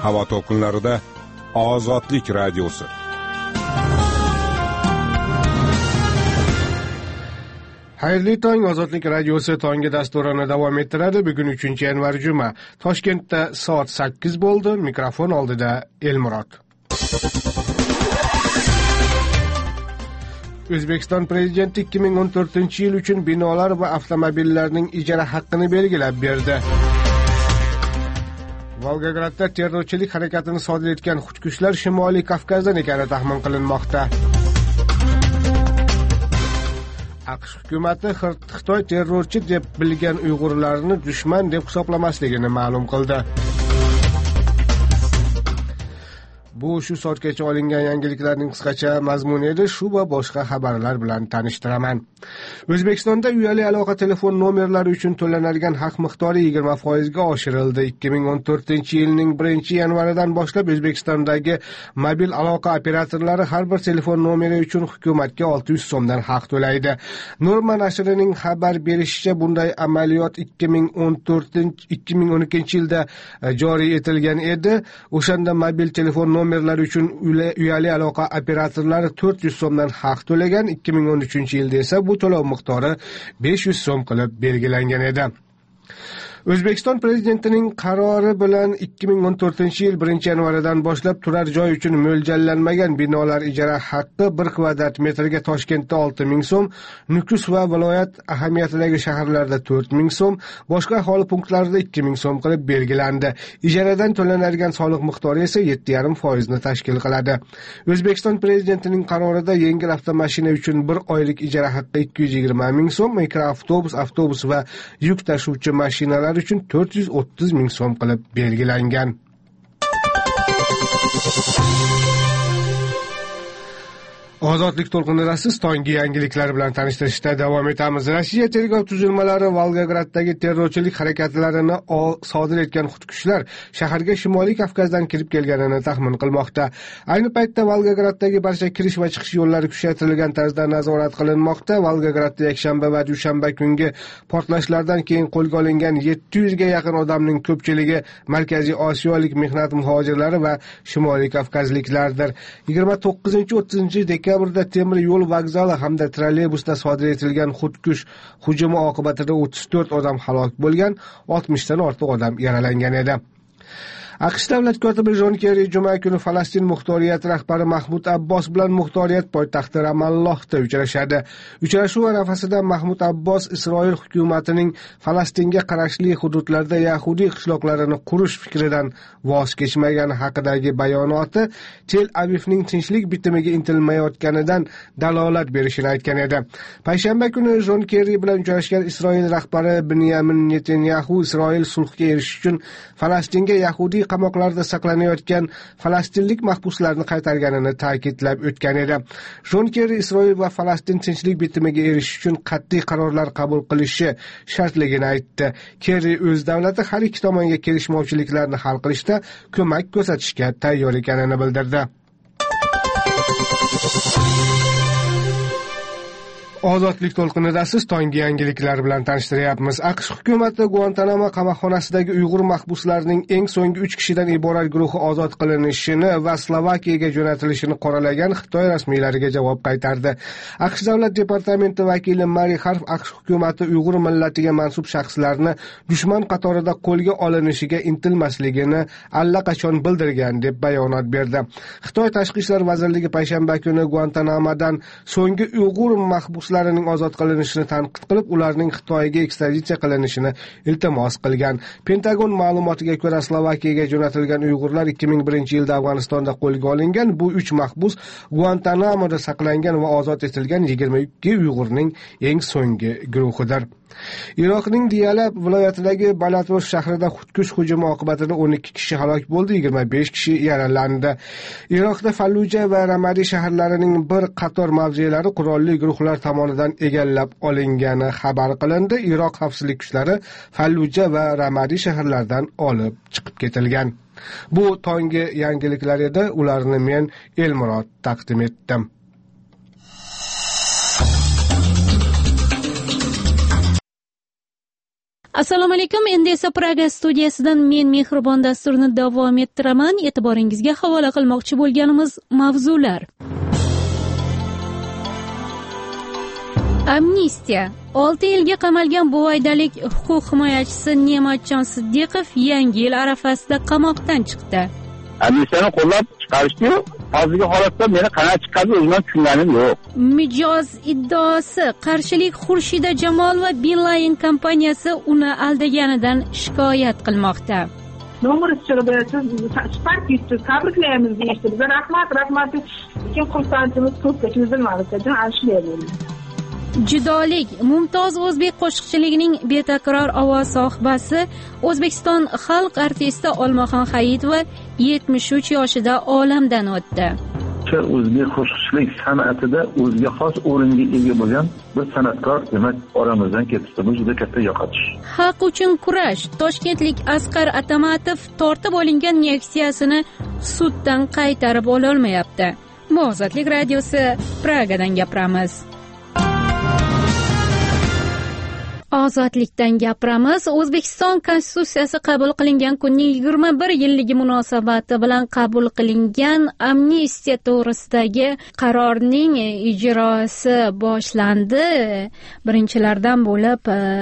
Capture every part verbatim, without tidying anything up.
havo to'lqinlarida Ozodlik radiosi. Xayrli tong, Ozodlik radiosi tongi dasturini davom ettiradi. Bugun uchinchi yanvar juma. Toshkentda soat sakkiz bo'ldi. Mikrofon oldida Elmurod. O'zbekiston prezidenti ikki ming o'n to'rtinchi yil uchun binolar va avtomobillarning ijara haqqini belgilab berdi. Volgogradda terrorchilik harakatini sodir etgan xudkushlar Shimoliy Kavkazdan ekani taxmin qilinmoqda. AQSh hukumati Xitoy terrorchi deb bilgan Uyg'urlarni dushman deb hisoblamasligini ma'lum qildi. Bu shu soatgacha olingan yangiliklarning qisqacha mazmuni edi. Shu va boshqa xabarlar bilan tanishtiraman. O'zbekistonda uyali aloqa telefon nomerlari uchun to'lanadigan haq miqdori yigirma foiz ga oshirildi. ikki ming o'n to'rtinchi yilning birinchi yanvaridan boshlab O'zbekistondagi mobil aloqa operatorlari har bir telefon nomeri uchun hukumatga olti yuz so'mdan haq to'laydi. Norma nashrining xabar berishicha, bunday amaliyot ikki ming o'n to'rtinchi ikki ming o'n ikkinchi yilda joriy etilgan edi. O'shanda mobil telefon nomerlar uchun uyali aloqa operatorlari to'rt yuz so'mdan haq to'lagan. ikki ming o'n uchinchi yilda esa bu to'lov miqdori besh yuz so'm qilib belgilangan edi. O'zbekiston prezidentining qarori bilan ikki ming o'n to'rtinchi yil birinchi yanvaridan boshlab turar joy uchun mo'ljallanmagan binolar ijara haqqi bir kvadrat metrga Toshkentda olti ming so'm, Nukus va viloyat ahamiyatidagi shaharlarda to'rt ming so'm, boshqa aholi punktlarida ikki ming so'm qilib belgilandi. Ijaradan to'lanadigan soliq miqdori esa yetti yarim foiz ni tashkil qiladi. O'zbekiston prezidentining qarorida yengil avtomashina uchun bir oylik ijara haqqi ikki yuz yigirma ming so'm, mikroavtobus, avtobus va yuk tashuvchi mashinalar uchun to'rt yuz o'ttiz ming so'm qilib belgilangan. Ozodlik to'lqinida siz tongi yangiliklar bilan tanishtirishda davom etamiz. Rossiya tergov tuzilmalari Volgograddagi terrorchilik harakatlarini sodir etgan xudkushlar shaharga Shimoliy Kavkazdan kirib kelganini taxmin qilmoqda. Ayni paytda Volgograddagi barcha kirish va chiqish yo'llari kuchaytirilgan tarzda nazorat qilinmoqda. Volgogradda yakshanba va dushanba kungi portlashlardan keyin qo'lga olingan yetti yuz ga yaqin odamning ko'pchiligi Markaziy Osiyolik mehnat muhojirlari va Shimoliy Kavkazliklardir. yigirma to'qqizinchi o'ttizinchi dekabrda temir yo'l vokzali hamda trolleybusda sodir etilgan xudkush hujumi oqibatida o'ttiz to'rt odam halok bo'lgan, oltmishdan ortiq odam yaralangan edi. AQSh davlat kotibi Jon Kerri juma kuni Falastin muxtoriyati rahbari Mahmud Abbos bilan muxtoriyat poytaxti Ramallohda uchrashadi. Uchrashuv arafasida Mahmud Abbos Isroil hukumatining Falastinga qarashli hududlarda yahudiy qishloqlarini qurish fikridan voz kechmagani haqidagi bayonoti Tel Avivning tinchlik bitimiga intilmayotganidan dalolat berishini aytgan edi. Payshanba kuni Jon Kerri bilan uchrashgan Isroil rahbari Benyamin Netanyahu Isroil sulhga erishish uchun Falastinga yahudiy qamoqlarda saqlanayotgan falastinlik mahbuslarni qaytarganini ta'kidlab o'tgan edi. Jon Kerri Isroil va Falastin tinchlik bitimiga erishish uchun qat'iy qarorlar qabul qilishi shartligini aytdi. Kerri o'z davlati har ikki tomonga kelishmovchiliklarni hal qilishda ko'mak ko'rsatishga tayyor ekanini bildirdi. Ozodlik to'lqinida siz tongi yangiliklar bilan tanishtiryapmiz. AQSh hukumati Guantanamo qamoqxonasidagi Uyg'ur mahbuslarning eng so'nggi uch kishidan iborat guruhi ozod qilinishini va Slovakiyaga jo'natilishini qoralagan Xitoy rasmiylariga javob qaytardi. AQSh davlat departamenti vakili Mari Harf AQSh hukumati Uyg'ur millatiga mansub shaxslarni dushman qatorida qo'lga olinishiga intilmasligini allaqachon bildirgan deb bayonot berdi. Xitoy tashqi ishlar vazirligi payshanba kuni Guantanamodan so'nggi Uyg'ur mahbuslar ning ozod qilinishini tanqid qilib, ularning Xitoyga ekstraditsiya qilinishini iltimos qilgan. Pentagon ma'lumotiga ko'ra, Slovakiyaga jo'natilgan Uyg'urlar ikki ming birinchi yilda Afg'onistonda qo'lga olingan. Bu uch mahbus Guantanamoda saqlangan va ozod etilgan yigirma ikki Uyg'urning eng so'nggi guruhidir. Iroqning Diyala viloyatidagi Balatos shahrida xudkush hujumi oqibatida o'n ikki kishi halok bo'ldi, yigirma besh kishi yaralandi. Iroqda Falluja va Ramadi shaharlarining bir qator mavzelari qurolli guruhlar tomonidan egallab olingani xabar qilindi. Iroq xavfsizlik kuchlari Falluja va Ramadi shaharlaridan olib chiqib ketilgan. Bu tongi yangiliklar edi. Ularni men Elmurod taqdim etdim. Assalomu alaykum. Endi esa Praga studiyasidan men Mehribon dasturini davom ettiraman. E'tiboringizga havola qilmoqchi bo'lganimiz mavzular. Amnistiya. olti yilga qamalgan buvaydalik huquq himoyachisi Ne'matjon Siddiqov yangi yil arafasida qamoqdan chiqdi. Amnistiyani qo'llab chiqarishdi. Hozirgi holatda meni qanday chiqadi o'zimdan tushunganim yo'q. Mijoz iddaosi qarshilik Xurshida Jamol va Beeline kompaniyasi uni aldaganidan shikoyat qilmoqda. Nomer chiqdi, spark yutdi, tabriklaymiz deyishdi. Bizga rahmat, rahmat. Kim xursandchimiz ko'p kechizilmadi, ashlaydi. Judolik. Mumtoz o'zbek qo'shiqchiligining betakror ovoz sohibasi O'zbekiston xalq artisti Olmaxon Hayitova yetmish uch yoshida olamdan o'tdi. O'zbek qo'shiqchilik san'atida o'ziga xos o'ringa ega bo'lgan bir san'atkor demak oramizdan ketdi. Bu juda katta yo'qotish. Haq uchun kurash. Toshkentlik Asqar Atamatov tortib olingan Nexia'sini suddan qaytarib ola olmayapti. Bu Ozodlik radiosi, Pragadan gapiramiz. Ozodlikdan gapiramiz. O'zbekiston Konstitutsiyasi qabul qilingan kunning yigirma bir yilligi munosabati bilan qabul qilingan amnistiya to'g'risidagi qarorning ijrosi boshlandi. Birinchilardan bo'lib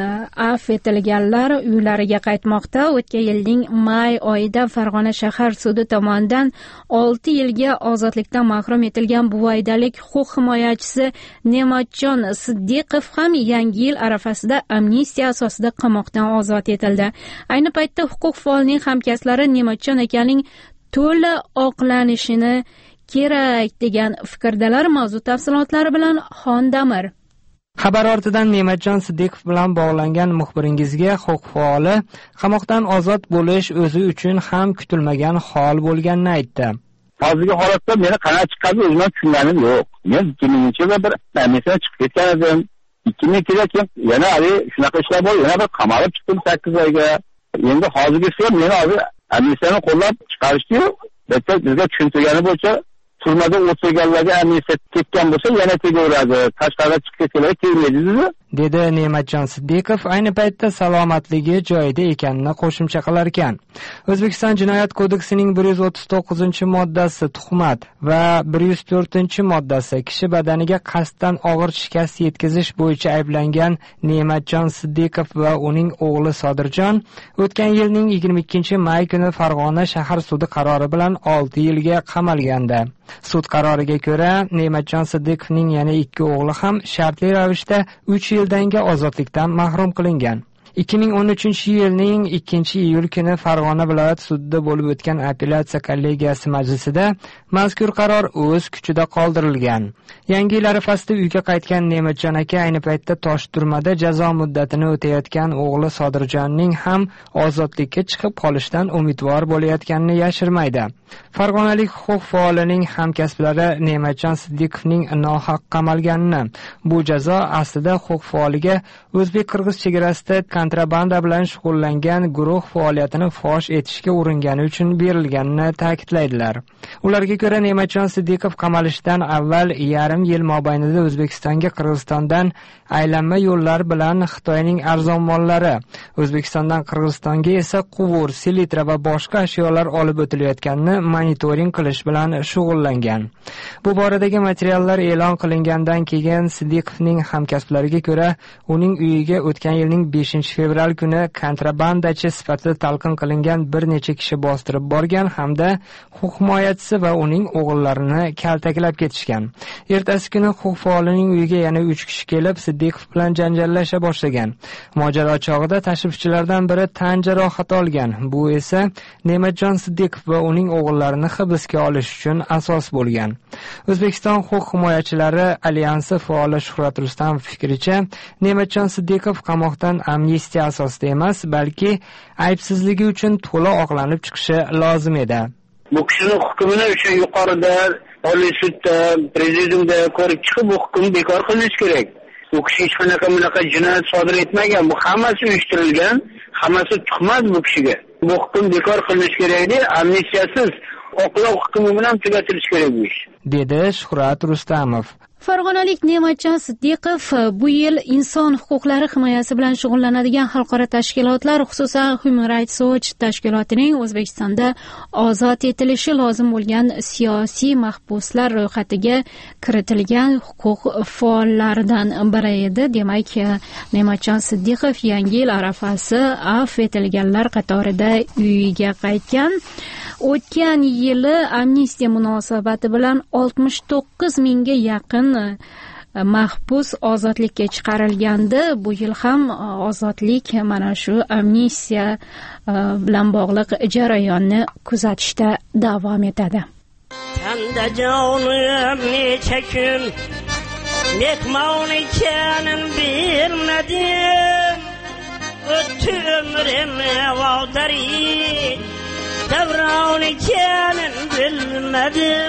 afv etilganlar uylariga qaytmoqda. O'tgan yilning may oyida Farg'ona shahar sudi tomonidan olti yilga ozodlikdan mahrum etilgan buvaydalik huquq himoyachisi Ne'matjon Siddiqov ham yangi yil arafasida amnistiya asosida qamoqdan ozod etildi. Ayni paytda huquq faolining hamkasblari Ne'matjon akaning to'la oqlanishini kerak degan fikrdalar. Mavzu tafsilotlari bilan Xondamir. Xabar ortidan Ne'matjon Siddiqov bilan bog'langan muxbiringizga huquq faoli qamoqdan ozod bo'lish o'zi uchun ham kutilmagan hol bo'lganini aytdi. Hozirgi holatda meni qanday chiqadi o'zimdan tushunganim yo'q. Men ikki minginchi yilda bir amnistiyadan chiqib ketgan edim. ikki ming ikkiga keyin yana hali shunaqa ishlar bor, yana bir qamalib chiqdim sakkiz oyga. Endi hozirgisi ham meni hozir amnistiyani qo'llab chiqarishdi. Bitta bizga tushuntirgani bo'yicha turmada o'tirganlarga amnistiya ketgan bo'lsa yana tegaveradi. Tashqariga chiqib ketganlar tegmaydi dedi. dedi Ne'matjon Siddiqov ayni paytda salomatligi joyida ekanini qo'shimcha qilar ekan. O'zbekiston Jinoyat kodeksining bir yuz o'ttiz to'qqizinchi moddasi tuhmat va bir yuz to'rtinchi moddasi kishi badaniga qasddan og'ir shikast yetkazish bo'yicha ayblangan Ne'matjon Siddiqov va uning o'g'li Sodirjon o'tgan yilning yigirma ikkinchi may kuni Farg'ona shahar sudi qarori bilan olti yilga qamalgandi. Sud qaroriga ko'ra Ne'matjon Siddiqovning yana ikki o'g'li ham shartli ravishda uch yildanga ozodlikdan mahrum qilingan. ikki ming o'n uchinchi yilning ikkinchi iyul kuni Farg'ona viloyat sudida bo'lib o'tgan apellyatsiya kollegiyasi majlisida mazkur qaror o'z kuchida qoldirilgan. Yangi yil arafasida uyga qaytgan Ne'matjon aka ayni paytda Toshturmada jazo muddatini o'tayotgan o'g'li Sodirjonning ham ozodlikka chiqib qolishdan umidvor bo'layotganini yashirmaydi. Farg'onalik huquq faolining hamkasblari Ne'matjon Siddiqovning nohaq qamalganini, bu jazo aslida huquq faoliga o'zbek-qirg'iz chegarasida kontrabanda bilan shug'ullangan guruh faoliyatini fosh etishga uringani uchun berilganini ta'kidlaydilar. Ularga ko'ra Ne'matjon Siddiqov qamalishdan avval yarim yil mobaynida O'zbekistonga Qirg'izistondan aylanma yo'llar bilan Xitoyning arzon mollari, O'zbekistondan Qirg'izistonga esa quvur, selitra va boshqa ashyolar olib o'tilayotganini monitoring qilish bilan shug'ullangan. Bu boradagi materiallar e'lon qilingandan keyin Siddiqovning hamkasblariga ko'ra uning uyiga o'tgan yilning beshinchi fevral kuni kontrabandachi sifatida talqin qilingan bir necha kishi bostirib borgan hamda huquq himoyachisi va uning o'g'illarini kaltaklab ketishgan. Ertasi kuni huquq faolining uyiga yana uch kishi kelib Siddiqov bilan janjallasha boshlagan. Mojaro chog'ida tashrifchilardan biri tan jarohati olgan. Bu esa Ne'matjon Siddiqov va uning o'g'illarini hibsga olish uchun asos bo'lgan. O'zbekiston huquq himoyachilari alyansi faoli Shuhrat Rustamov fikricha, Ne'matjon Siddiqov qamoqdan amnistiya asosida emas, balki aybsizligi uchun to'la oqlanib chiqishi lozim edi. Bu kishining hukmini o'sha yuqorida Oliy sudda, prezidiumda ko'rib chiqib, bu hukm bekor qilinishi kerak. Bu kishi hech qanaqa bunaqa jinoyat sodir etmagan. Bu hammasi uyushtirilgan, hammasi tuhmat bu kishiga. Bu hukm bekor qilinishi kerak edi, amnistiyasiz oqlov hukmi bilan tugatilishi kerak bu ish, dedi Shuhrat Rustamov. Farg'onalik Ne'matjon Siddiqov bu yil inson huquqlari himoyasi bilan shug'ullanadigan xalqaro tashkilotlar, xususan Human Rights Watch tashkilotining O'zbekistonda ozod etilishi lozim bo'lgan siyosiy mahbuslar ro'yxatiga kiritilgan huquq faollaridan biri edi. Demak, Ne'matjon Siddiqov yangi yil arafasi afv etilganlar qatorida uyiga qaytgan. O'tgan yili amnistiya munosabati bilan oltmish to'qqiz mingga yaqin mahbus ozodlikka chiqarilgandi. Bu yil ham ozodlik mana shu amnistiya bilan bog'liq jarayonni kuzatishda davom etadi. Tanda jonim necha kun mehmon ekanin bilmadim, o'tdi umrim vodari davron ekanin bilmadim.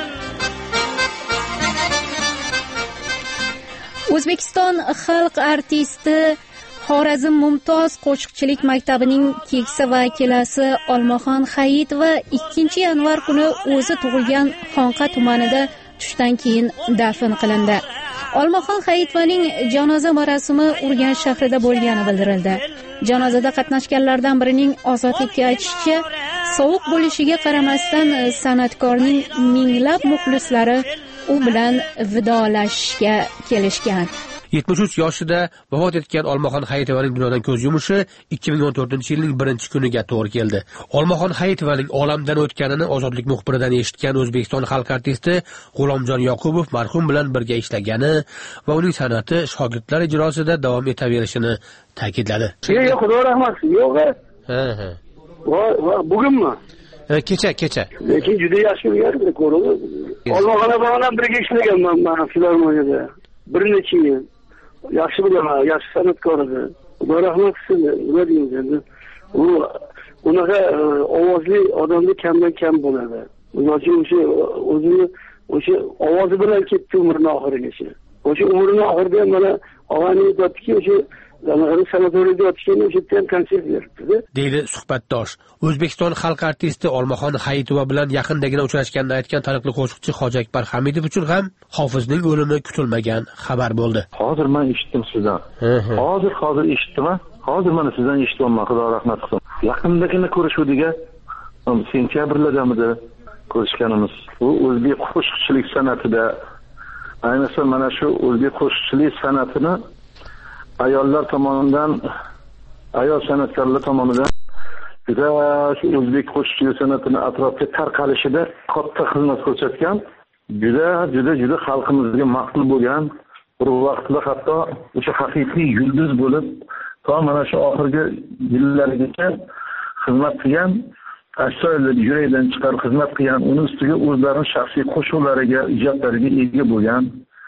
O'zbekiston xalq artisti Xorazm Mumtoz qo'shiqchilik maktabining keksa vakilasi Olmaxon Hayitova ikkinchi yanvar kuni o'zi tug'ilgan Xonqa tumanida tushdan keyin dafn qilindi. Olmaxon Hayitovaning janoza marosimi Urganch shahrida bo'lgani bildirildi. Janozada qatnashganlardan birining ozodlikka aytishicha, sovuq bo'lishiga qaramasdan san'atkorning minglab muxlislari u bilan vidolashishga kelishgan. yetmish uch yoshida vafot etgan Olmaxon Hayitovaning dunyodan ko'z yumishi ikki ming o'n to'rtinchi yilning birinchi kuniga to'g'ri keldi. Olmaxon Hayitovaning olamdan o'tganini ozodlik muxbiridan eshitgan O'zbekiston xalq artisti G'ulomjon Yoqubov marhum bilan birga ishlagani va uning san'ati shogirdlar ijrosida davom etaverishini ta'kidladi. Yo'q, xudo rahmat. Yo'q. Ha ha. Va bugunmi? Kecha, kecha. Lekin juda yaxshi o'rganib ko'rdi. Olmaxon bilan birga ishlaganman men filarmoniyada. Bir necha yil. Yaxshi bilaman, yaxshi san'atkor edi. Xudo rahmat qilsin, nima deymiz endi. U unaqa ovozli odamda kamdan kam bo'ladi. Uning uchun o'sha o'zini o'sha ovozi bilan ketdi umrining oxirigacha. O'sha umrining oxirida ham mana og'ani aytdiki, o'sha sanatoriyda yotishgan o'sha ham konsert beribdi. Deydi suhbatdosh. O'zbekiston xalq artisti Olmaxon Hayitova bilan yaqindagina uchrashganini aytgan taniqli qo'shiqchi Hoji Akbar Hamidov uchun ham hofizning o'limi kutilmagan xabar bo'ldi. Hozir men eshitdim sizdan. Hozir hozir eshitdim. Hozir mana sizdan eshitdim. Xudo rahmat qilsin. Yaqindagina ko'rishuvdiga sentyabrlardamidi ko'rishganimiz. Bu o'zbek qo'shiqchilik san'atida, ayniqsa mana shu o'zbek qo'shiqchilik san'atini ayollar tomonidan, ayol san'atkorlar tomonidan juda shu o'zbek qo'shiqchilik san'atini atrofga tarqalishida katta xizmat ko'rsatgan, juda juda juda xalqimizga maqbul bo'lgan, bir vaqtda hatto o'sha haqiqiy yulduz bo'lib, to mana shu oxirgi yillargacha xizmat qilgan, astoydil yurakdan chiqarib xizmat qilgan, uni ustiga o'zlarining shaxsiy qo'shiqlariga, ijodlariga ega bo'lgan.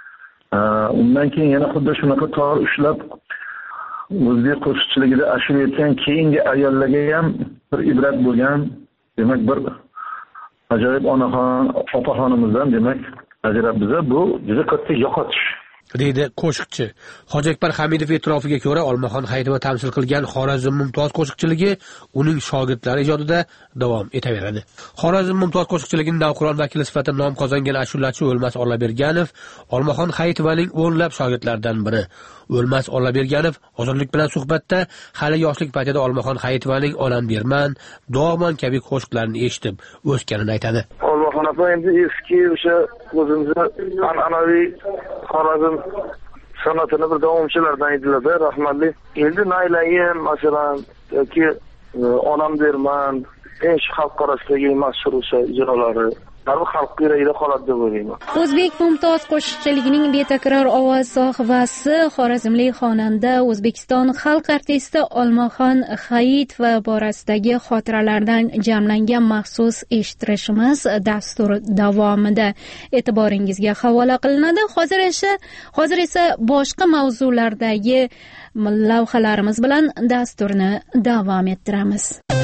Undan keyin yana xuddi shunaqa tor ushlab o'zbek qo'shiqchiligida ashula aytgan keyingi ayollarga ham bir ibrat bo'lgan, demak bir ajoyib onaxon, opaxonimizdan demak ajrab biza bu juda katta yo'qotish. Deydi qo'shiqchi. Hoji Akbar Hamidov e'tirofiga ko'ra, Olmaxon Hayitova tamsil qilgan Xorazm Mumtoz qo'shiqchiligi uning shogirdlari ijodida davom etaveradi. Xorazm Mumtoz qo'shiqchiligining navqiron vakili sifatida nom qozongan ashulachi O'lmas Ollaberganov Olmaxon Hayitovaning o'nlab shogirdlaridan biri. O'lmas Ollaberganov ozodlik bilan suhbatda hali yoshlik paytida Olmaxon Hayitovaning Onam Berman, Duoman kabi qo'shiqlarini eshitib o'sganini aytadi. Olmaxon opa endi eski o'sha o'zimizga an'anaviy Xorazm san'atini bir davomchilardan edilar, rahmatli. Endi Naylayin masalan yoki Onam Berman, eng xalq orasidagi mashhur o'sha ijrolari xalq yuragida qoladi deb o'ylayman. O'zbek Mumtoz qo'shiqchiligining betakror ovoz sohibasi xorazmlik xonanda O'zbekiston xalq artisti Olmaxon Hayitova borasidagi xotiralardan jamlangan maxsus eshittirishimiz dastur davomida e'tiboringizga havola qilinadi. Hozir esa hozir esa boshqa mavzulardagi lavhalarimiz bilan dasturni davom ettiramiz.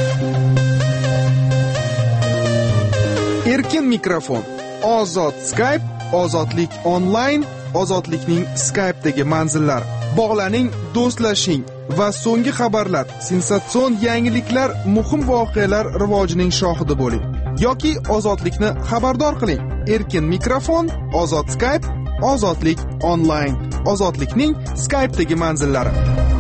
Erkin mikrofon, ozod Skype, ozodlik onlayn, ozodlikning Skype'dagi manzillari. Bog'laning, do'stlashing va so'nggi xabarlar, sensatsion yangiliklar, muhim voqealar rivojining shohidi bo'ling yoki ozodlikni xabardor qiling. Erkin mikrofon, ozod Skype, ozodlik onlayn, ozodlikning Skype'dagi manzillari.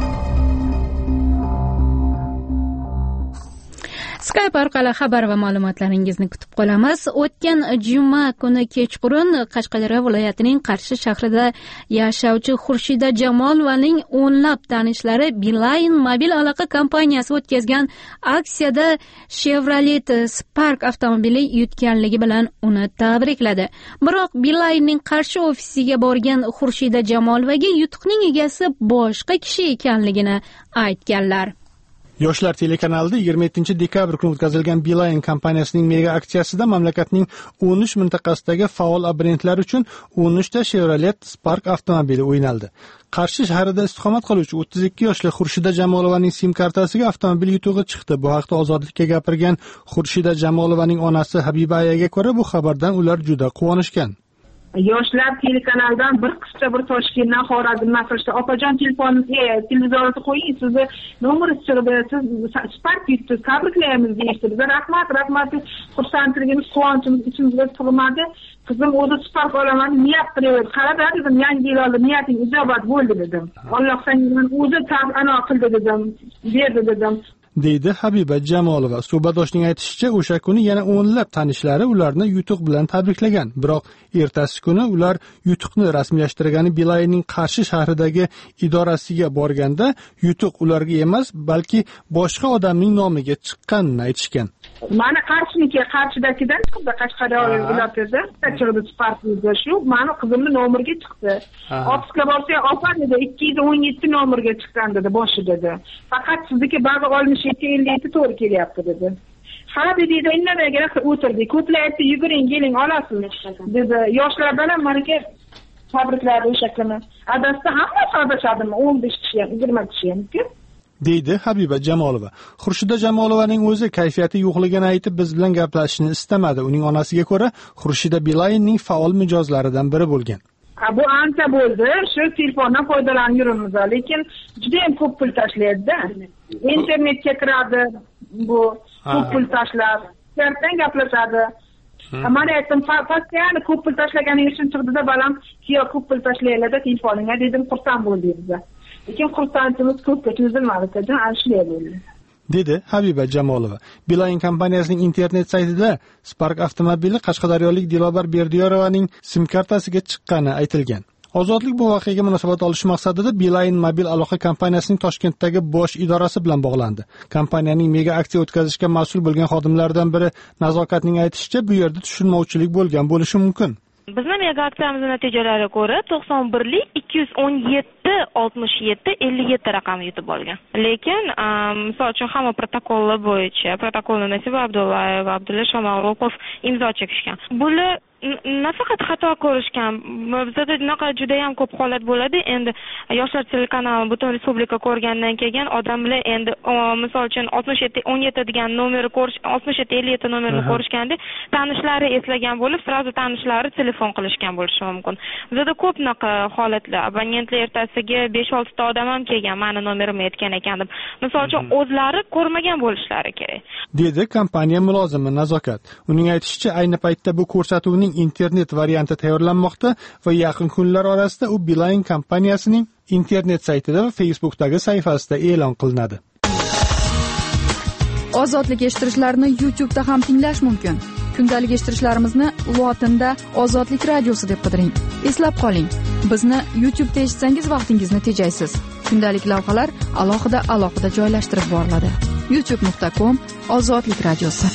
Skype orqali xabar va ma'lumotlaringizni kutib qolamiz. O'tgan juma kuni kechqurun Qashqadaryo viloyatining Qarshi shahrida yashovchi Xurshida Jamolovaning o'nlab tanishlari Beeline mobil aloqa kompaniyasi o'tkazgan aksiyada Chevrolet Spark avtomobili yutganligi bilan uni tabrikladi. Biroq Beeline'ning Qarshi ofisiga borgan Xurshida Jamolovaga yutuqning egasi boshqa kishi ekanligini aytganlar. Yoshlar telekanalida yigirma yettinchi dekabr kuni o'tkazilgan Beeline kompaniyasining mega aksiyasida mamlakatning o'n uch mintaqasidagi faol abonentlar uchun o'n uchta Chevrolet Spark avtomobili o'ynaldi. Qarshi shahrida istiqomat qiluvchi o'ttiz ikki yoshli Xurshida Jamolovaning sim kartasiga avtomobil yutug'i chiqdi. Bu haqda Ozodlikka gapirgan Xurshida Jamolovaning onasi Habiba ayaga ko'ra, bu xabardan ular juda quvonishgan. Yoshlar telekanalidan bir qizcha bir Toshkentdan Xorazmdan qilishdi. Opajon telefonni, televizorni qo'ying, sizni nomeringiz chiqdi, siz Spark yutdingiz, tabriklaymiz deyishdi. Biz rahmat, rahmat, xursandligimiz, quvonchimiz ichimizga sig'madi. Qizim o'zi Spark olaman, niyat qilyapti. Qarada dedim, yangi yil oldi, niyating ijobat bo'ldi dedim. Alloh senga o'zi ta'ano qildi dedim, berdi dedim. deydi Habiba Jamolova. Suhbatdoshning aytishicha, o'sha kuni yana o'nlab tanishlari ularni yutuq bilan tabriklagan. Biroq ertasi kuni ular yutuqni rasmiylashtirgani Beeline'ning Qarshi shahridagi idorasiga borganda yutuq ularga emas, balki boshqa odamning nomiga chiqqanini aytishgan. Mana Qarshiniki, Qarshidagidan chiqdi, Qashqadaryo viloyatida chiqdi Spark'da shu, mani qizimning nomeriga chiqdi. Ofisga borsa, opa dedi, ikki yuz o'n yetti nomerga chiqqan dedi, boshi dedi. Faqat sizniki ba'zi oltmish yetti ellik yetti to'g'ri kelyapti dedi. Ha dedi, indamagina o'tirdik. Ko'plar aytdi, yuguring, keling, olasiz dedi. Yoshlar bilan menga tabrikladi o'sha kuni. Adasda hamma sadashadimi? o'n besh kishi ham, yigirma kishi ham deydi Habiba Jamolova. Xurshida Jamolovaning o'zi kayfiyati yo'qligini aytib, biz bilan gaplashishni istamadi. Uning onasiga ko'ra, Xurshida Beeline'ning faol mijozlaridan biri bo'lgan. Bu ancha bo'ldi, shu telefondan foydalanib yuramiz, lekin juda ham ko'p pul tashlaydi-da. Internetga kiradi, bu ko'p pul tashlar, ertadan gaplashadi. Mana aytdim, postoyanno ko'p pul tashlaganing uchun chiqdi-da, balam, "Kiyo ko'p pul tashlaylar-da telefoningga" dedim, xursand bo'ldik biz. Lekin xursandchimiz ko'pga cho'zilmadi, dedim, ashulay bo'ldi. dedi Habiba Jamolova. Beeline kompaniyasining internet saytida Spark avtomobili Qashqadaryolik Dilobar Berdiyorovaning sim kartasiga chiqqani aytilgan. Ozodlik bu voqeaga munosabat olish maqsadida Beeline mobil aloqa kompaniyasining Toshkentdagi bosh idorasi bilan bog'landi. Kompaniyaning mega aksiya o'tkazishga mas'ul bo'lgan xodimlaridan biri Nazokatning aytishicha, bu yerda tushunmovchilik bo'lgan bo'lishi mumkin. Bizning mega aksiyamizning natijalariga ko'ra to'qson birlik ikki yuz o'n yetti oltmish yetti ellik yetti raqamni yutib olgan. Lekin misol uchun hamma protokollar bo'yicha protokolni Nasiba Abdullayev va Abdulla Shomalropov imzo chekishgan. Bular nafaqat xato ko'rishgan, bizda bunaqa juda ham ko'p holat bo'ladi. Endi Yoshlar telekanali butun respublika ko'rgandan keyin odamlar endi misol uchun oltmish yetti o'n yetti degan nomerni ko'rish, oltmish yetti ellik yetti nomerni ko'rishganda tanishlari eslagan bo'lib, sразу tanishlari telefon qilishgan bo'lishi mumkin. Bizda ko'p bunaqa holatlar. Abonentlar ertasiga besh olti ta odam ham kelgan, meni nomerimni aytgan ekan deb. Misol uchun o'zlari ko'rmagan bo'lishlari kerak. dedi kompaniya mulozimi Nazokat. Uning aytishicha, ayni paytda bu ko'rsatuvning internet varianti tayyorlanmoqda va yaqin kunlar orasida u Beeline kompaniyasining internet saytida va Facebookdagi sahifasida e'lon qilinadi. Ozodlik eshittirishlarni YouTube'da ham tinglash mumkin. Kundalik eshittirishlarimizni lotinda Ozodlik radiosi deb qidiring. Eslab qoling, bizni YouTube'da eshitsangiz vaqtingizni tejaysiz. Kundalik lavhalar alohida alohida joylashtirib boriladi. youtube nuqta com Ozodlik radiosi.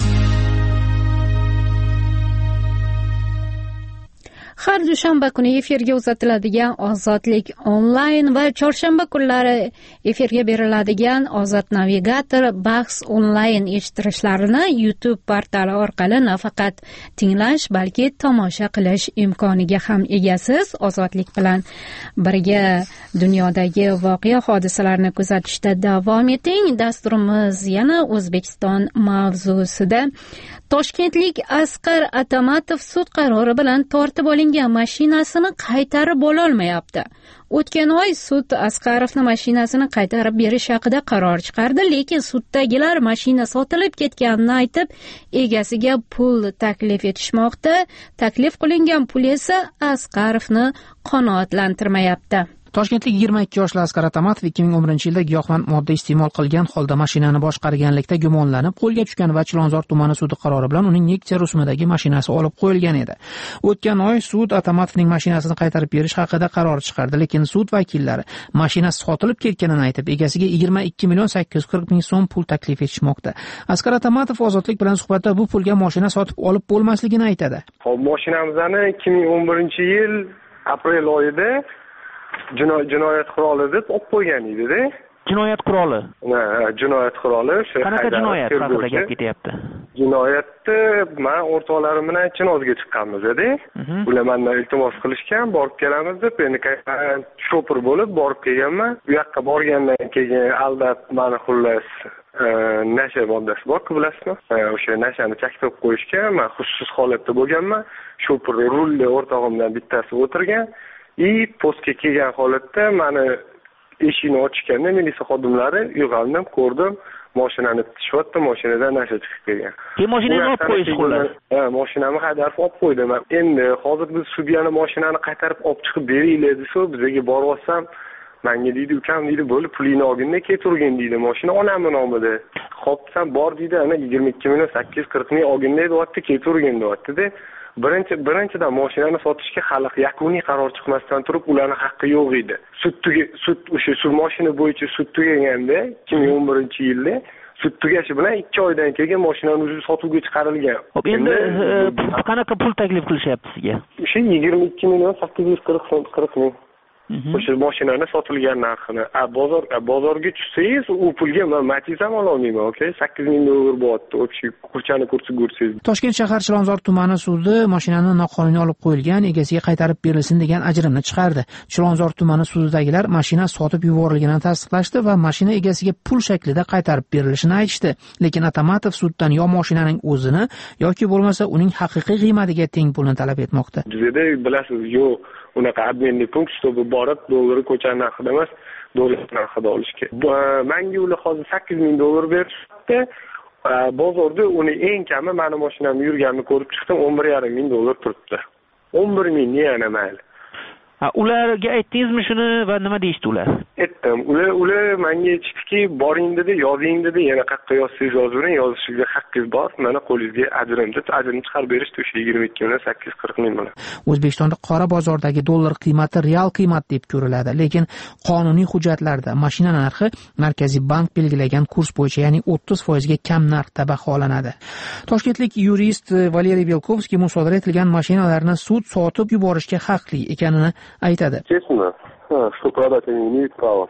Har dushanba kuni efirga uzatiladigan Ozodlik onlayn va chorshanba kunlari efirga beriladigan Ozod navigator bahs onlayn eshittirishlarini YouTube portali orqali nafaqat tinglash, balki tomosha qilish imkoniga ham egasiz. Ozodlik bilan birga dunyodagi voqea hodisalarni kuzatishda davom eting. Dasturimiz yana O'zbekiston mavzusida. Toshkentlik Asqar Atamatov sud qarori bilan tortib olingan qilingan mashinasini qaytarib ololmayapti. O'tgan oy sud Asqarovning mashinasini qaytarib berish haqida qaror chiqardi, lekin suddagilar mashina sotilib ketganini aytib, egasiga pul taklif etishmoqda. Taklif qilingan pul esa Asqarovni qanoatlantirmayapti. Toshkentlik yigirma ikki yoshli Asqar Atamatov ikki ming o'n birinchi yilda giyohvand modda iste'mol qilgan holda mashinani boshqarganlikda gumonlanib qo'lga tushgan va Chilonzor tumani sudi qarori bilan uning Nexia rusumidagi mashinasi olib qo'yilgan edi. O'tgan oy sud Atamatovning mashinasini qaytarib berish haqida qaror chiqardi, lekin sud vakillari mashinasi sotilib ketganini aytib, egasiga yigirma ikki million sakkiz yuz qirq ming so'm pul taklif etishmoqda. Asqar Atamatov Ozodlik bilan suhbatda bu pulga mashina sotib olib bo'lmasligini aytadi. Hop, mashinamizni ikki ming o'n birinchi yil aprel oyida jinoyat quroli deb olib qo'ygan edi-da. Jinoyat quroli. Ha, jinoyat quroli. Qanaqa jinoyat haqida gap ketyapti? Jinoyatni men o'rtoqlarim bilan Chinozga chiqqanmiz-da. Ular mendan iltimos qilishgan, borib kelamiz deb, endi shofir bo'lib borib kelganman. Bu yoqqa borgandan keyin aldab meni xullas nasha moddasi bor-ku, bilasizmi? O'sha nashani chakib qo'yishgan, men hushsiz holatda bo'lganman. Shofir rulda o'rtog'imdan bittasi o'tirgan. И postga kelgan holatda meni eshikni ochishganda militsiya xodimlari uyg'ondim, ko'rdim, mashinani tishyapti, mashinadan nasha chiqib kelgan. Keyin mashinani olib qo'yish xullas. Ha, mashinani haydab olib qo'ydim. Endi hozir biz sudyani mashinani qaytarib olib chiqib beringlar desa, bizga borib olsam, menga deydi, ukam deydi, bo'lib pulingni olganda keturgin deydi, mashina onamning nomida. Xo'p, sen bor deydi, ana yigirma ikki million sakkiz yuz qirq ming olganda deyapti, keturgin deyapti-da. Birinchi birinchidan mashinani sotishga hali yakuniy qaror chiqmasdan turib ularning haqqi yo'q edi. Sud sud o'sha sud mashina bo'yicha sud tugaganda ikki ming o'n birinchi yilda sud tugashi bilan ikki oydan keyin mashinani o'zi sotuvga chiqarilgan. Xo'p, endi qanaqa pul taklif qilishyapti sizga? O'sha yigirma ikki million sakkiz yuz qirq ming. O'sha mashinani sotilgan narxini. A bozor bozorga tushsangiz, u pulga men Matiz ham ola olmayman, okay? sakkiz ming dollar bo'lyapti. O'sha kurchani kursi ko'rsangiz. Toshkent shahar Chilonzor tumani sudi mashinani noqonuniy olib qo'yilgan egasiga qaytarib berilsin degan ajrimni chiqardi. Chilonzor tumani sudidagilar mashina sotib yuborilganini tasdiqlashdi va mashina egasiga pul shaklida qaytarib berilishini aytishdi. Lekin Atamatov suddan yo mashinaning o'zini yoki bo'lmasa uning haqiqiy qiymatiga teng pulni talab etmoqda. Juda bilasiz, yo'q, unaqa обменный punkt чтобы borib dollar ko'chani narxida emas, dollar narxida olishga. Menga ular hozir sakkiz ming dollar berishdi. Bozorda uni eng kami meni mashinamni yurganini ko'rib chiqdim, o'n bir yarim ming dollar turibdi. o'n bir ming yana mayli. Ha, ularga aytdingizmi shuni va nima deyishdi ular? Aytdim. Ular ular menga aytdiki, boring dedi, yozing dedi, yana qayerga yozsangiz yozavering, yozishingizga haqqingiz bor. Mana qo'lingizga ajrim deb ajrimni chiqarib berishdi o'sha yigirma ikki million sakkiz yuz qirq ming bilan. O'zbekistonda qora bozordagi dollar qiymati real qiymat deb ko'riladi, lekin qonuniy hujjatlarda mashina narxi Markaziy bank belgilagan kurs bo'yicha, ya'ni o'ttiz foiz ga kam narxda baholanadi. Toshkentlik yurist Valeriy Belkovskiy musodara etilgan mashinalarni sud sotib yuborishga haqli ekanini aytadi. Естественно, что продать они имеют право.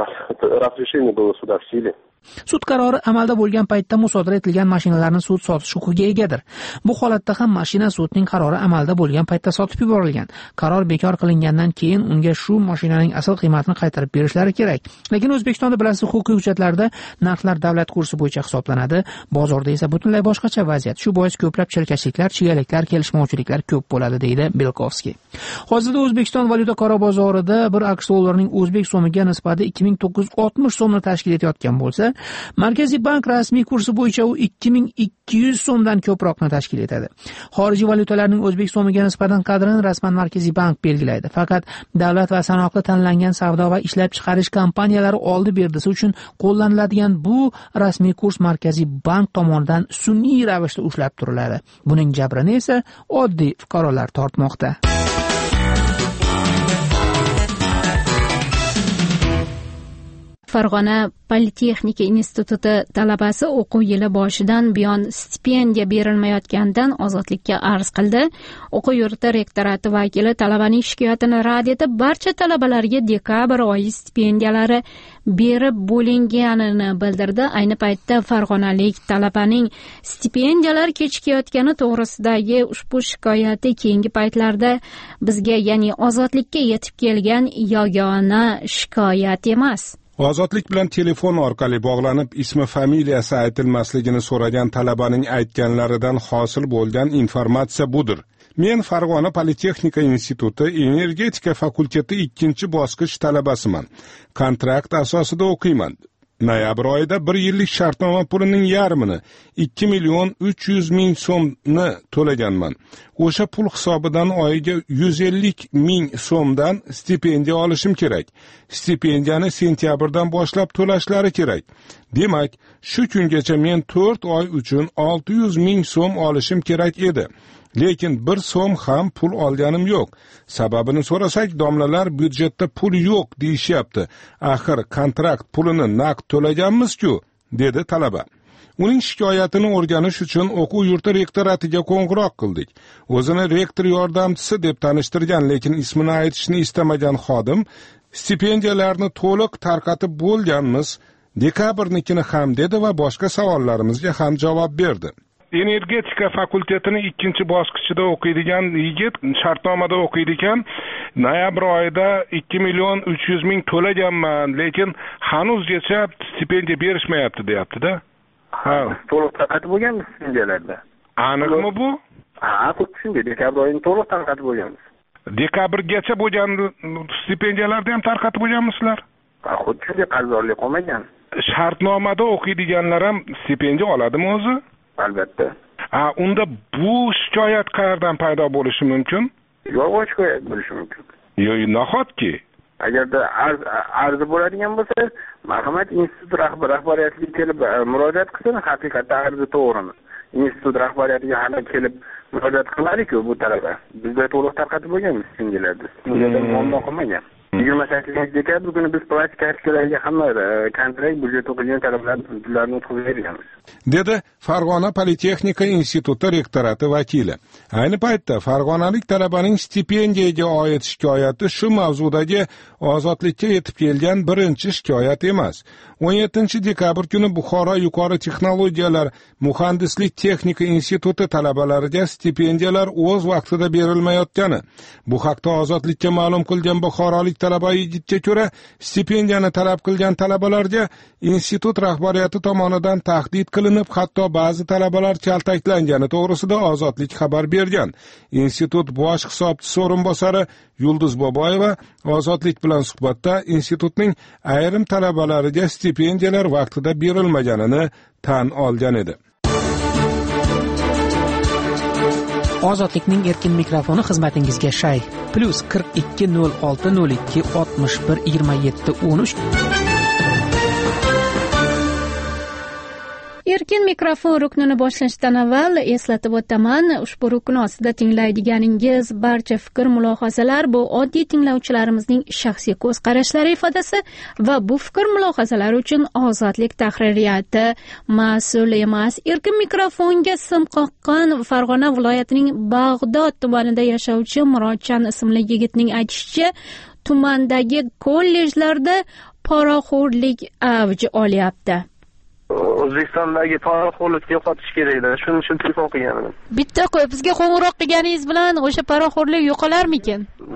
Раз решение было суда в силе. Sud qarori amalda bo'lgan paytda musodara etilgan mashinalarni sud sotish huquqiga egadir. Bu holatda ham mashina sudning qarori amalda bo'lgan paytda sotib yuborilgan. Qaror bekor qilingandan keyin unga shu mashinaning asl qiymatini qaytarib berishlari kerak. Lekin O'zbekistonda bilasiz, huquqiy hujjatlarda narxlar davlat kursi bo'yicha hisoblanadi, bozorda esa butunlay boshqacha vaziyat. Shu bois ko'plab chirkashliklar, chigaliklar, kelishmovchiliklar ko'p bo'ladi, deydi Belkovskiy. Hozirda O'zbekiston valyuta qora bozorida bir aks dollarning o'zbek so'miga nisbati ikki ming to'qqiz yuz oltmish so'mni tashkil etayotgan bo'lsa, Markaziy bank rasmiy kursi bo'yicha u ikki ming ikki yuz so'mdan ko'proqni tashkil etadi. Xorijiy valyutalarning o'zbek so'miga nisbatan qadrini rasman Markaziy bank belgilaydi. Faqat davlat va sanoqli tanlangan savdo va ishlab chiqarish kompaniyalari oldi-berdisi uchun qo'llaniladigan bu rasmiy kurs Markaziy bank tomonidan sun'iy ravishda ushlab turiladi. Buning jabrini esa oddiy fuqarolar tortmoqda. Farg'ona Politexnika instituti talabasi o'quv yili boshidan buyon stipendiya berilmayotganidan Ozodlikka arz qildi. O'quv yurti rektorati vakili talabaning shikoyatini rad etib, barcha talabalarga dekabr oyi stipendiyalari berib bo'linganini bildirdi. Ayni paytda farg'onalik talabaning stipendiyalar kechikayotgani to'g'risidagi ushbu shikoyati keyingi paytlarda bizga, ya'ni Ozodlikka yetib kelgan yagona shikoyat emas. Ozodlik bilan telefon orqali bog'lanib, ismi familiyasi aytilmasligini so'ragan talabaning aytganlaridan hosil bo'lgan informatsiya budir. Men Farg'ona Politexnika instituti energetika fakulteti ikkinchi bosqich talabasiman. Kontrakt asosida o'qiyman. Noyabr oyida bir yillik shartnoma pulining yarmini ikki million uch yuz ming so'mni to'laganman. O'sha pul hisobidan oyiga yuz ellik ming so'mdan stipendiya olishim kerak. Stipendiyani sentyabrdan boshlab to'lashlari kerak. Demak, shu kungacha men to'rt oy uchun olti yuz ming so'm olishim kerak edi. Lekin bir so'm ham pul olganim yo'q. Sababini so'rasak, domlalar byudjetda pul yo'q deyishyapti. Axir kontrakt pulini naqd to'laganmiz-ku, dedi talaba. Uning shikoyatini o'rganish uchun o'quv yurti rektoratiga qo'ng'iroq qildik. O'zini rektor yordamchisi deb tanishtirgan, lekin ismini aytishni istamagan xodim stipendiyalarni to'liq tarqatib bo'lganmiz, dekabrnikini ham dedi va boshqa savollarimizga ham javob berdi. Energetika fakultetini ikkinchi bosqichida o'qiydigan yigit shartnomada o'qiydigan, noyabr oyida ikki million uch yuz ming to'laganman, lekin hanuzgacha stipendiya berishmayapti deyapti-da. Ha, to'liq tarqatib bo'lganmiz stipendiyalarda. Aniqmi bu? Ha, xuddi shunday, dekabr oyini to'liq tarqatib bo'lganmiz. Dekabrgacha bo'lgan stipendiyalarni ham tarqatib bo'lganmisizlar? Ha, xuddi shunday qarzdorlik qolmagan. Shartnomada o'qiydiganlar ham stipendiya oladimi o'zi? Albatta. Ha, unda bu shikoyat qayerdan paydo bo'lishi mumkin? Yolg'on shikoyat bo'lishi mumkin. Yo'q, nahotki? Agarda arz bo'ladigan bo'lsa, marhamat institut rahbariyatiga kelib murojaat qilsin, haqiqatda arzi to'g'rimi? Institut rahbariyatiga hali kelib murojaat qilmadik-ku bu talaba. Bizda to'liq tarqatib bo'lganmiz singilarda. Singillarda muammo qolmagan. yigirma sakkizinchi dekabr kuni biz plastik kartikalarga hamma kontrakt byudjet o'qigan talabalarni o'tkazib berganmiz, dedi Farg'ona Politexnika instituti rektorati vakili. Ayni paytda farg'onalik talabaning stipendiyaga oid shikoyati shu mavzudagi ozodlikka yetib kelgan birinchi shikoyat emas. o'n yettinchi dekabr kuni Buxoro yuqori texnologiyalar muhandislik texnika instituti talabalariga stipendiyalar o'z vaqtida berilmayotgani. Bu haqda ozodlikka ma'lum qilgan buxorolik talaba yigitga ko'ra, stipendiyani talab qilgan talabalarga institut rahbariyati tomonidan tahdid qilinib, hatto ba'zi talabalar kaltaklangani to'g'risida ozodlik xabar bergan. Institut bosh hisobchisi o'rinbosari Yulduz Boboyeva ozodlik bilan suhbatda institutning ayrim talabalariga stipendiyalar vaqtida berilmaganini tan olgan edi. Ozodlikning erkin mikrofoni xizmatingizga shay. Plus qirq ikki nol olti nol ikki oltmish bir yigirma yetti o'n uch. Erkin mikrofon ruknini boshlashdan avval eslatib o'taman, ushbu rukn ostida tinglaydiganingiz barcha fikr mulohazalar bu oddiy tinglovchilarimizning shaxsiy ko'z qarashlari ifodasi va bu fikr mulohazalar uchun ozodlik tahririyati mas'ul emas. Erkin mikrofonga sim qoqqan Farg'ona viloyatining Bag'dod tumanida yashovchi Murodjon ismli yigitning aytishicha, tumandagi kollejlarda poraxo'rlik avj olyapti. O'zbekistondagi poraxo'rlikni yo'qotish kerak-da. Shuning uchun telefon qilganman. Bitta bizga qo'ng'iroq qilganingiz bilan o'sha poraxo'rlik yo'qolarmikin?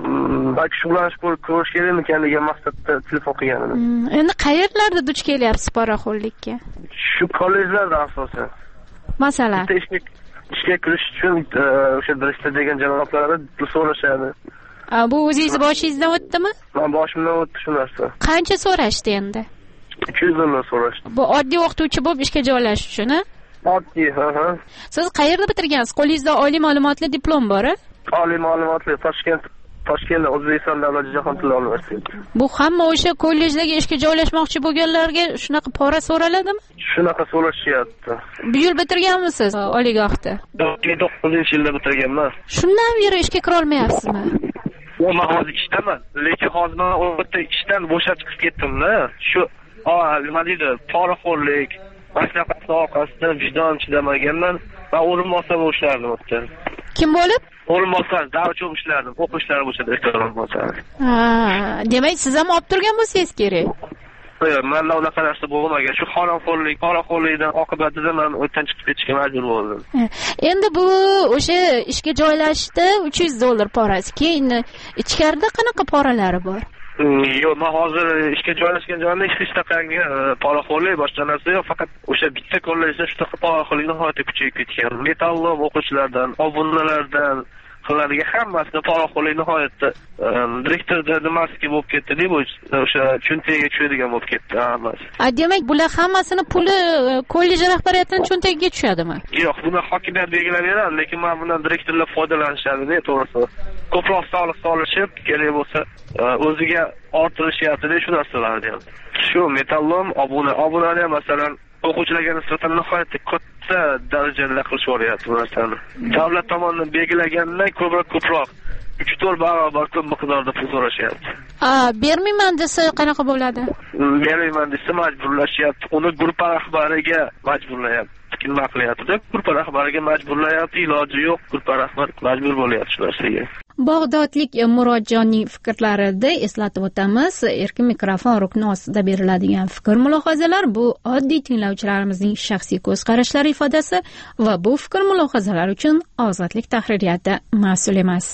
Balki shu bilan ko'rish kerakmikan degan maqsadda telefon qilganman. Endi qayerlarda duch kelyapsiz poraxo'rlikka? Shu kollejlarda asosan. Masalan, ishga ishga kirish uchun o'sha direktor degan janoblardan pul so'rashadi. Bu o'zingiz boshingizdan o'tdimi? Men boshimdan o'tdi shu narsa. Qancha so'rashdi endi? uch yuz dollar so'rashdi. Bu oddiy o'qituvchi bo'lib ishga joylashish uchun, ha? Oddiy, ha, ha. Siz qayerda bitirgansiz? Qo'lingizda oliy ma'lumotli diplom bor-a? Oliy ma'lumotli Toshkent, Toshkent O'zbekiston davlat jahon tili universiteti. Bu hamma o'sha kollejdagi ishga joylashmoqchi bo'lganlarga shunaqa pora so'raladimi? Shunaqa so'rashyapti. Bu yil bitirganmisiz oliygohda? to'qqizinchi yilda bitirganman. Shundan beri ishga kira olmayapsizmi? Men hozir ishdaman, lekin hozir men o'rta ishdan bo'shab chiqib ketdim-da. Shu A, nima deydi, poraxo'rlik, mashaqqat sohasida vijdon chidamaganman va o'rinbosar bo'shlardim o'tdi. Kim bo'lib? O'rinbosar, davlat ishlardim, o'qishlar bo'shadi, o'rinbosar. Ha, demak, siz ham olib turgan bo'lsangiz kerak. Yo'q, menda unaqa narsa bo'lmagan. Shu xonaxo'rlik, poraxo'rlikdan oqibatida men o'tdan chiqib ketishga majbur bo'ldim. Endi bu o'sha ishga joylashishda uch yuz dollar porasi. Keyin ichkarida qanaqa poralari bor? Yo'q, men hozir ishga joylashgan joyimda hech qanday poraxo'rlik boshqa narsa yo'q, faqat o'sha bitta kollejda shunaqa poraxo'rlik nihoyatda kuchayib ketgan. Metallom o'quvchilardan, obunalardan, qiladigan hammasini poraxo'rlik nihoyatda direktorda nimasiga bo'lib ketdi-da, bu o'sha cho'ntagiga tushadigan bo'lib ketdi hammasi. Demak, bular hammasini puli kollej rahbariyatining cho'ntagiga tushadimi? Yo'q, buni hokimiyat belgilab beradi, lekin mana bundan direktorlar foydalanishadi-da, to'g'risi. Ko'proq soliq solishib, kerak bo'lsa o'ziga orttirishyapti-da shu narsalarni ham. Shu metallom obuna, obunani masalan o'quvchilarga nisbatan nihoyatda katta darajada qilish bo'lyapti bu narsani. Davlat tomonidan belgilagandan ko'proq ko'proq uch to'rt barobar ko'p miqdorda pul so'rashyapti. A, bermayman desa qanaqa bo'ladi? Bermayman desa majburlashyapti. Uni guruh rahbariga majburlayapti. Nima qilyapti? Guruh rahbariga majburlayapti, iloji yo'q, guruh rahbar majbur bo'lyapti shu narsaga. Bog'dodlik Murodjonning fikrlarida eslatib o'tamiz, erkin mikrofon rukni ostida beriladigan fikr mulohazalar bu oddiy tinglovchilarimizning shaxsiy ko'z qarashlari ifodasi va bu fikr mulohazalar uchun ozodlik tahririyati mas'ul emas.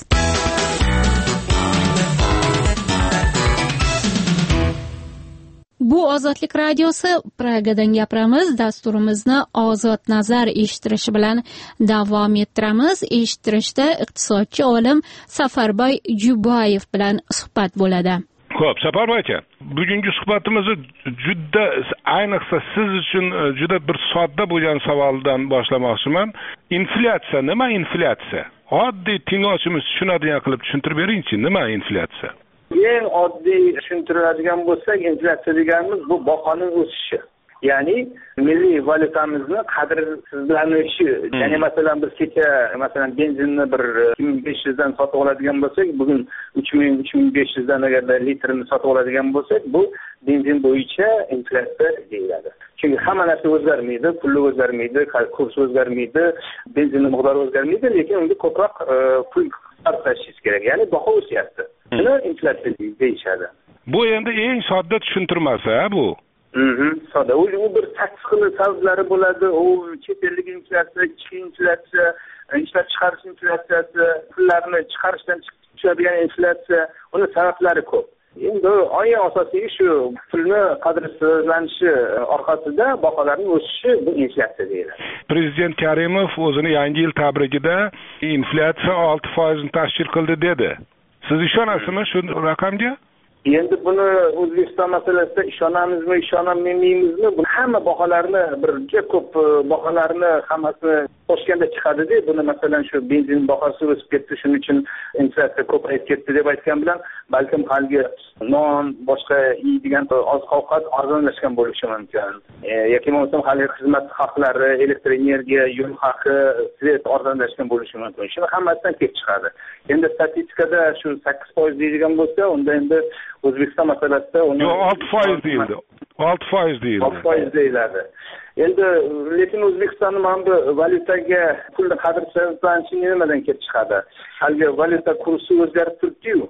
Bu Ozodlik radiosi Pragadan gapiramiz. Dasturimizni Ozod nazar eshittirishi bilan davom ettiramiz. Eshittirishda iqtisodchi olim Safarboy Jubayev bilan suhbat bo'ladi. Xo'p, Safarboy aka, bugungi suhbatimizni juda, ayniqsa siz uchun juda bir sodda bo'lgan savoldan boshlamoqchiman. Inflyatsiya nima inflyatsiya? Oddiy tinglovchimiz tushunadigan qilib tushuntirib beringchi, nima inflyatsiya? Eng oddiy tushuntiradigan bo'lsak, inflyatsiya deganimiz bu bahoning o'sishi. Ya'ni milliy valyutamizni qadrsizlanishi. Ya'ni masalan biz kecha masalan benzinni bir ikki ming besh yuz dan sotib oladigan bo'lsak, bugun uch ming uch ming besh yuz dan agarda litrini sotib oladigan bo'lsak, bu benzin bo'yicha inflyatsiya deyiladi. Chunki hamma narsa o'zgarmaydi, pul o'zgarmaydi, kurs o'zgarmaydi, benzinning miqdori o'zgarmaydi, lekin unga ko'proq pul sarflashingiz kerak. Ya'ni baho o'syapti. Buni inflyatsiya deyishadi. Bu endi eng sodda tushuntirmasa, bu. Mhm, sodda. U bir sakkiz xil sabablari bo'ladi. U chet ellik inflyatsiya, ichki inflyatsiya, ishlab chiqarish inflyatsiyasi, pullarni chiqarishdan tushadigan inflyatsiya, uni sabablari ko'p. Endi eng asosiy shu pulni qadrsizlanishi orqasida baholarning o'sishi bu inflyatsiya deyiladi. Prezident Karimov o'zini yangi yil tabrigida inflyatsiya olti foiz ni tashkil qildi dedi. Siz ishonasizmi shu raqamga? Endi buni O'zbekiston masalasida ishonamizmi, ishonmaymizmi? Bu hamma baholarni, birga ko'p baholarni hammasini qo'shganda chiqadi-da. Buni masalan shu benzin bahosi o'sib ketdi, shuning uchun inflyatsiya ko'payib ketdi deb aytgan bilan, balkim haligi non, boshqa yeydigan oziq-ovqat arzonlashgan bo'lishi mumkin. E, yoki bo'lmasam hali xizmat haqlari, elektr energiya, yo'l haqi, svet arzonlashgan bo'lishi mumkin. Shuni hammasidan kelib chiqadi. Endi statistikada shu sakkiz foiz deydigan bo'lsa, unda endi O'zbekiston masalasida uni olti foiz deyildi. olti foiz deyildi. olti foiz deyiladi. Endi lekin O'zbekistonda mana bu valyutaga pulni qadrsizlanishi nimadan kelib chiqadi? Haligi valyuta kursi o'zgarib turibdi-yu.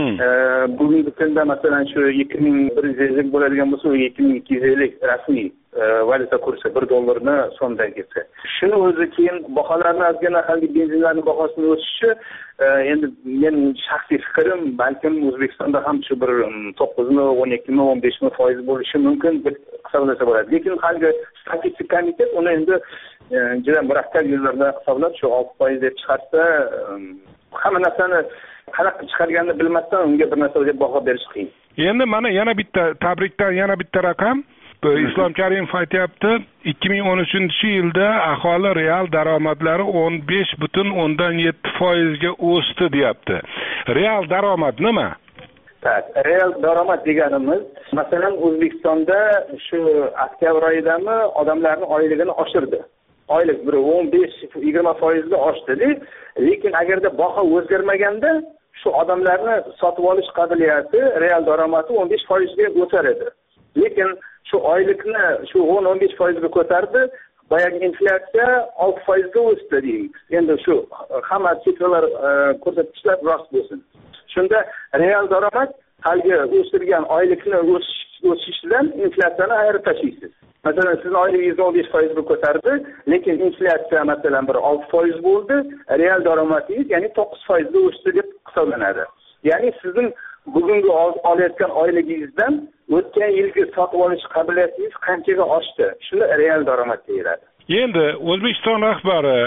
Bugungi kunda masalan shu ikki ming bir yuz ellik bo'ladigan bo'lsa, ikki ming ikki yuz ellik rasmiy valyuta kursi bir dollarni so'mdan ketsa. Shuni o'zi keyin baholarni ozgina haligi benzinlarning bahosini o'sishi endi men shaxsiy fikrim, balkim O'zbekistonda ham shu bir to'qqiz mi, o'n ikki mi, o'n besh mi foiz bo'lishi mumkin deb hisoblasa bo'ladi. Lekin haligi statistik komitet uni endi juda murakkab yo'llardan hisoblab shu olti foiz deb chiqarsa, hamma narsani qanaqa chiqarganini bilmasdan unga bir narsa deb baho berish qiyin. Endi mana yana bitta tabrikdan yana bitta raqam. Islom Karimov aytayapti, ikki ming o'n uchinchi yilda aholi real daromadlari o'n besh butun o'ndan yetti foiz ga o'sdi deyapti. Real daromad nima? Tak, real daromad deganimiz, masalan O'zbekistonda shu oktyabr oyidami odamlarning oyligini oshirdi. Oylik bir o'n besh yigirma foiz ga oshdi, lekin agarda baho o'zgarmaganda shu odamlarni sotib olish qobiliyati, real daromadi o'n besh foiz ga o'sar edi. Lekin shu oylikni shu o'n o'n besh foiz ga ko'tardi, boyagi inflyatsiya olti foiz ga o'sdi deymiz. Endi shu hamma sifralar ko'rsatkichlar rost bo'lsin. Shunda real daromad haligi o'stirgan oylikni o'sishidan inflyatsiyani ayirib tashlaysiz. Masalan, siz oyligingizni o'n besh foiz ga ko'tardi, lekin inflyatsiya masalan bir olti foiz bo'ldi, real daromadingiz ya'ni to'qqiz foiz ga o'sdi deb hisoblanadi. Ya'ni sizning bugungi olayotgan oyligingizdan o'tgan yilgi sotib olish qobiliyatingiz qanchaga oshdi? Shuni real daromad deyiladi. Endi O'zbekiston rahbari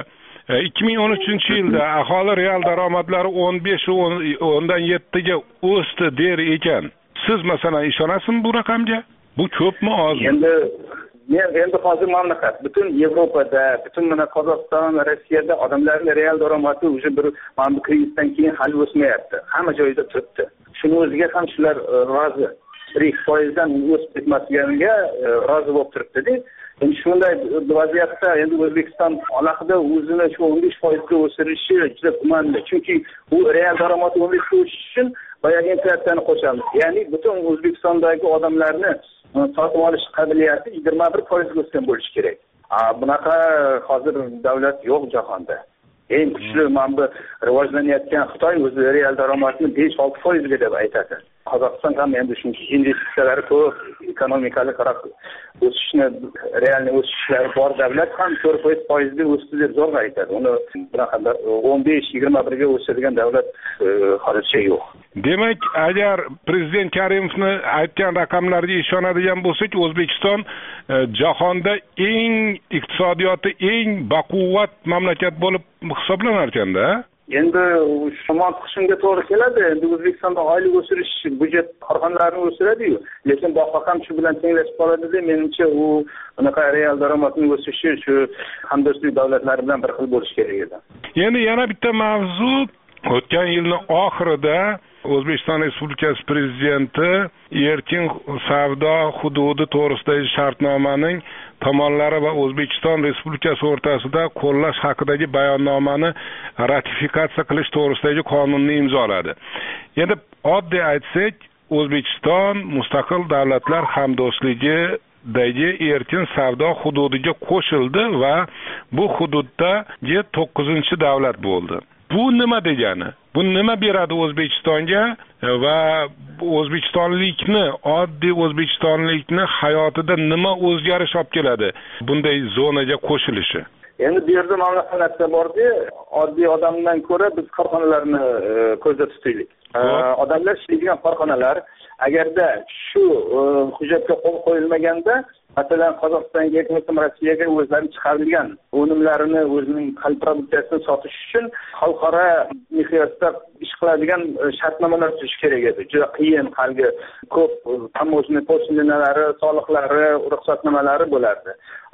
ikki ming o'n uchinchi yilda aholi real daromadlari o'n besh o'ndan yettiga o'sdi der ekan. Siz masalan ishonasizmi bu raqamga? Bu ko'pmi ozmi? Endi men endi hozir mamlakat butun Yevropada, butun mana Qozog'iston, Rossiyada odamlarning real daromadi o'sha bir mana bu krizdan keyin hali o'smayapti. Hamma joyda turibdi. Shuni o'ziga ham shular rozi. bir ikki foizdan o'sib ketmasligiga rozi bo'lib turibdi-da. Endi shunday vaziyatda endi O'zbekiston alohida o'zini shu o'n besh foizga o'sirishi juda gumonli. Chunki bu real daromad o'n besh foiz uchun boyagi inflyatsiyani qo'shamiz. Ya'ni butun O'zbekistondagi odamlarni sotib olish qobiliyati yigirma bir foizga o'sgan bo'lishi kerak. Bunaqa hozir davlat yo'q jahonda. Eng kuchli mana bu rivojlanayotgan Xitoy o'zi real daromadni besh olti foizga deb aytadi. Qozog'iston ham endi shuncha investitsiyalari ko'p, ekonomikalik o'sishni, realniy o'sishlari bor davlat ham to'rt foizga o'sdi deb zo'rg'a aytadi. Uni bunaqa o'n besh yigirma birga o'sadigan davlat hozircha yo'q. Demak, agar prezident Karimovni aytgan raqamlarga ishonadigan bo'lsak, O'zbekiston jahonda eng iqtisodiyoti eng baquvvat mamlakat bo'lib hisoblanar ekanda. Endi shu mantiq shunga to'g'ri keladi. Endi O'zbekistonda oylik o'sirish budjet korxonalarini o'siradi-yu, lekin boshqa ham shu bilan tenglashib qoladi-da. Menimcha u unaqa real daromadning o'sishi shu hamdo'stlik davlatlari bilan bir xil bo'lishi kerak edi. Endi yana bitta mavzu, o'tgan yilning oxirida O'zbekiston Respublikasi prezidenti erkin savdo hududi to'g'risidagi shartnomaning tomonlari va O'zbekiston Respublikasi o'rtasida qo'llash haqidagi bayonnomani ratifikatsiya qilish to'g'risidagi qonunni imzoladi. Endi oddiy aytsak, O'zbekiston mustaqil davlatlar hamdo'stligidagi erkin savdo hududiga qo'shildi va bu hududdagi to'qqizinchi davlat bo'ldi. Bu nima degani? Bu nima beradi O'zbekistonga va o'zbekistonlikni, oddiy o'zbekistonlikni hayotida nima o'zgarish olib keladi bunday zonaga qo'shilishi? Endi bu yerda mana shu narsa borda, oddiy odamdan ko'ra biz korxonalarni ko'zda tutaylik. Odamlar ishlaydigan korxonalar agarda shu hujjatga qo'l qo'yilmaganda, masalan Qozog'istonga yoki Rossiyaga o'zlari chiqarilgan o'nimlarini o'zining produksiyasini sotish uchun xalqaro miqyosda ish qiladigan shartnomalar tuzish kerak edi. Juda qiyin, halgi ko'p tamoshni po'stinalari, soliqlari, ruxsatnomalari bo'lardi.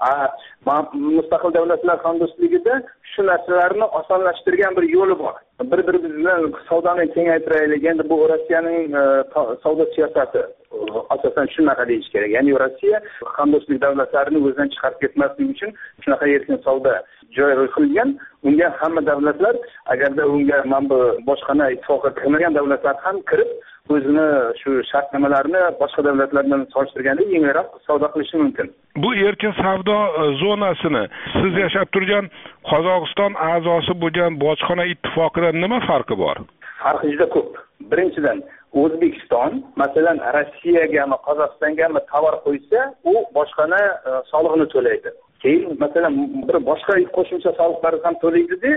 Mustaqil davlatlar hamdo'stligida shu narsalarni osonlashtirgan bir yo'li bor. Bir-birimiz bilan savdoni kengaytiraylik. Endi bu Rossiyaning savdo siyosati asosan shunaqa deyish kerak. Ya'ni Rossiya hamdo'stlik davlatlarini o'zidan chiqarib ketmaslik uchun shunaqa erkin savdo joriy qilgan. Unga hamma davlatlar, agarda unga mana bu boshqana ittifoqqa kirmagan davlatlar ham kirib, o'zini shu shartnomalarni boshqa davlatlar bilan solishtirganda yengilroq savdo qilishi mumkin. Bu erkin savdo zonasini siz yashab turgan Qozog'iston a'zosi bo'lgan bojxona ittifoqidan nima farqi bor? Farqi juda ko'p. Birinchidan, O'zbekiston masalan Rossiyaga va Qozog'istonga tovar qo'ysa, u bojxona solig'ini to'laydi. Keyin masalan bir boshqa qo'shimcha soliqlarni ham to'laydi-da,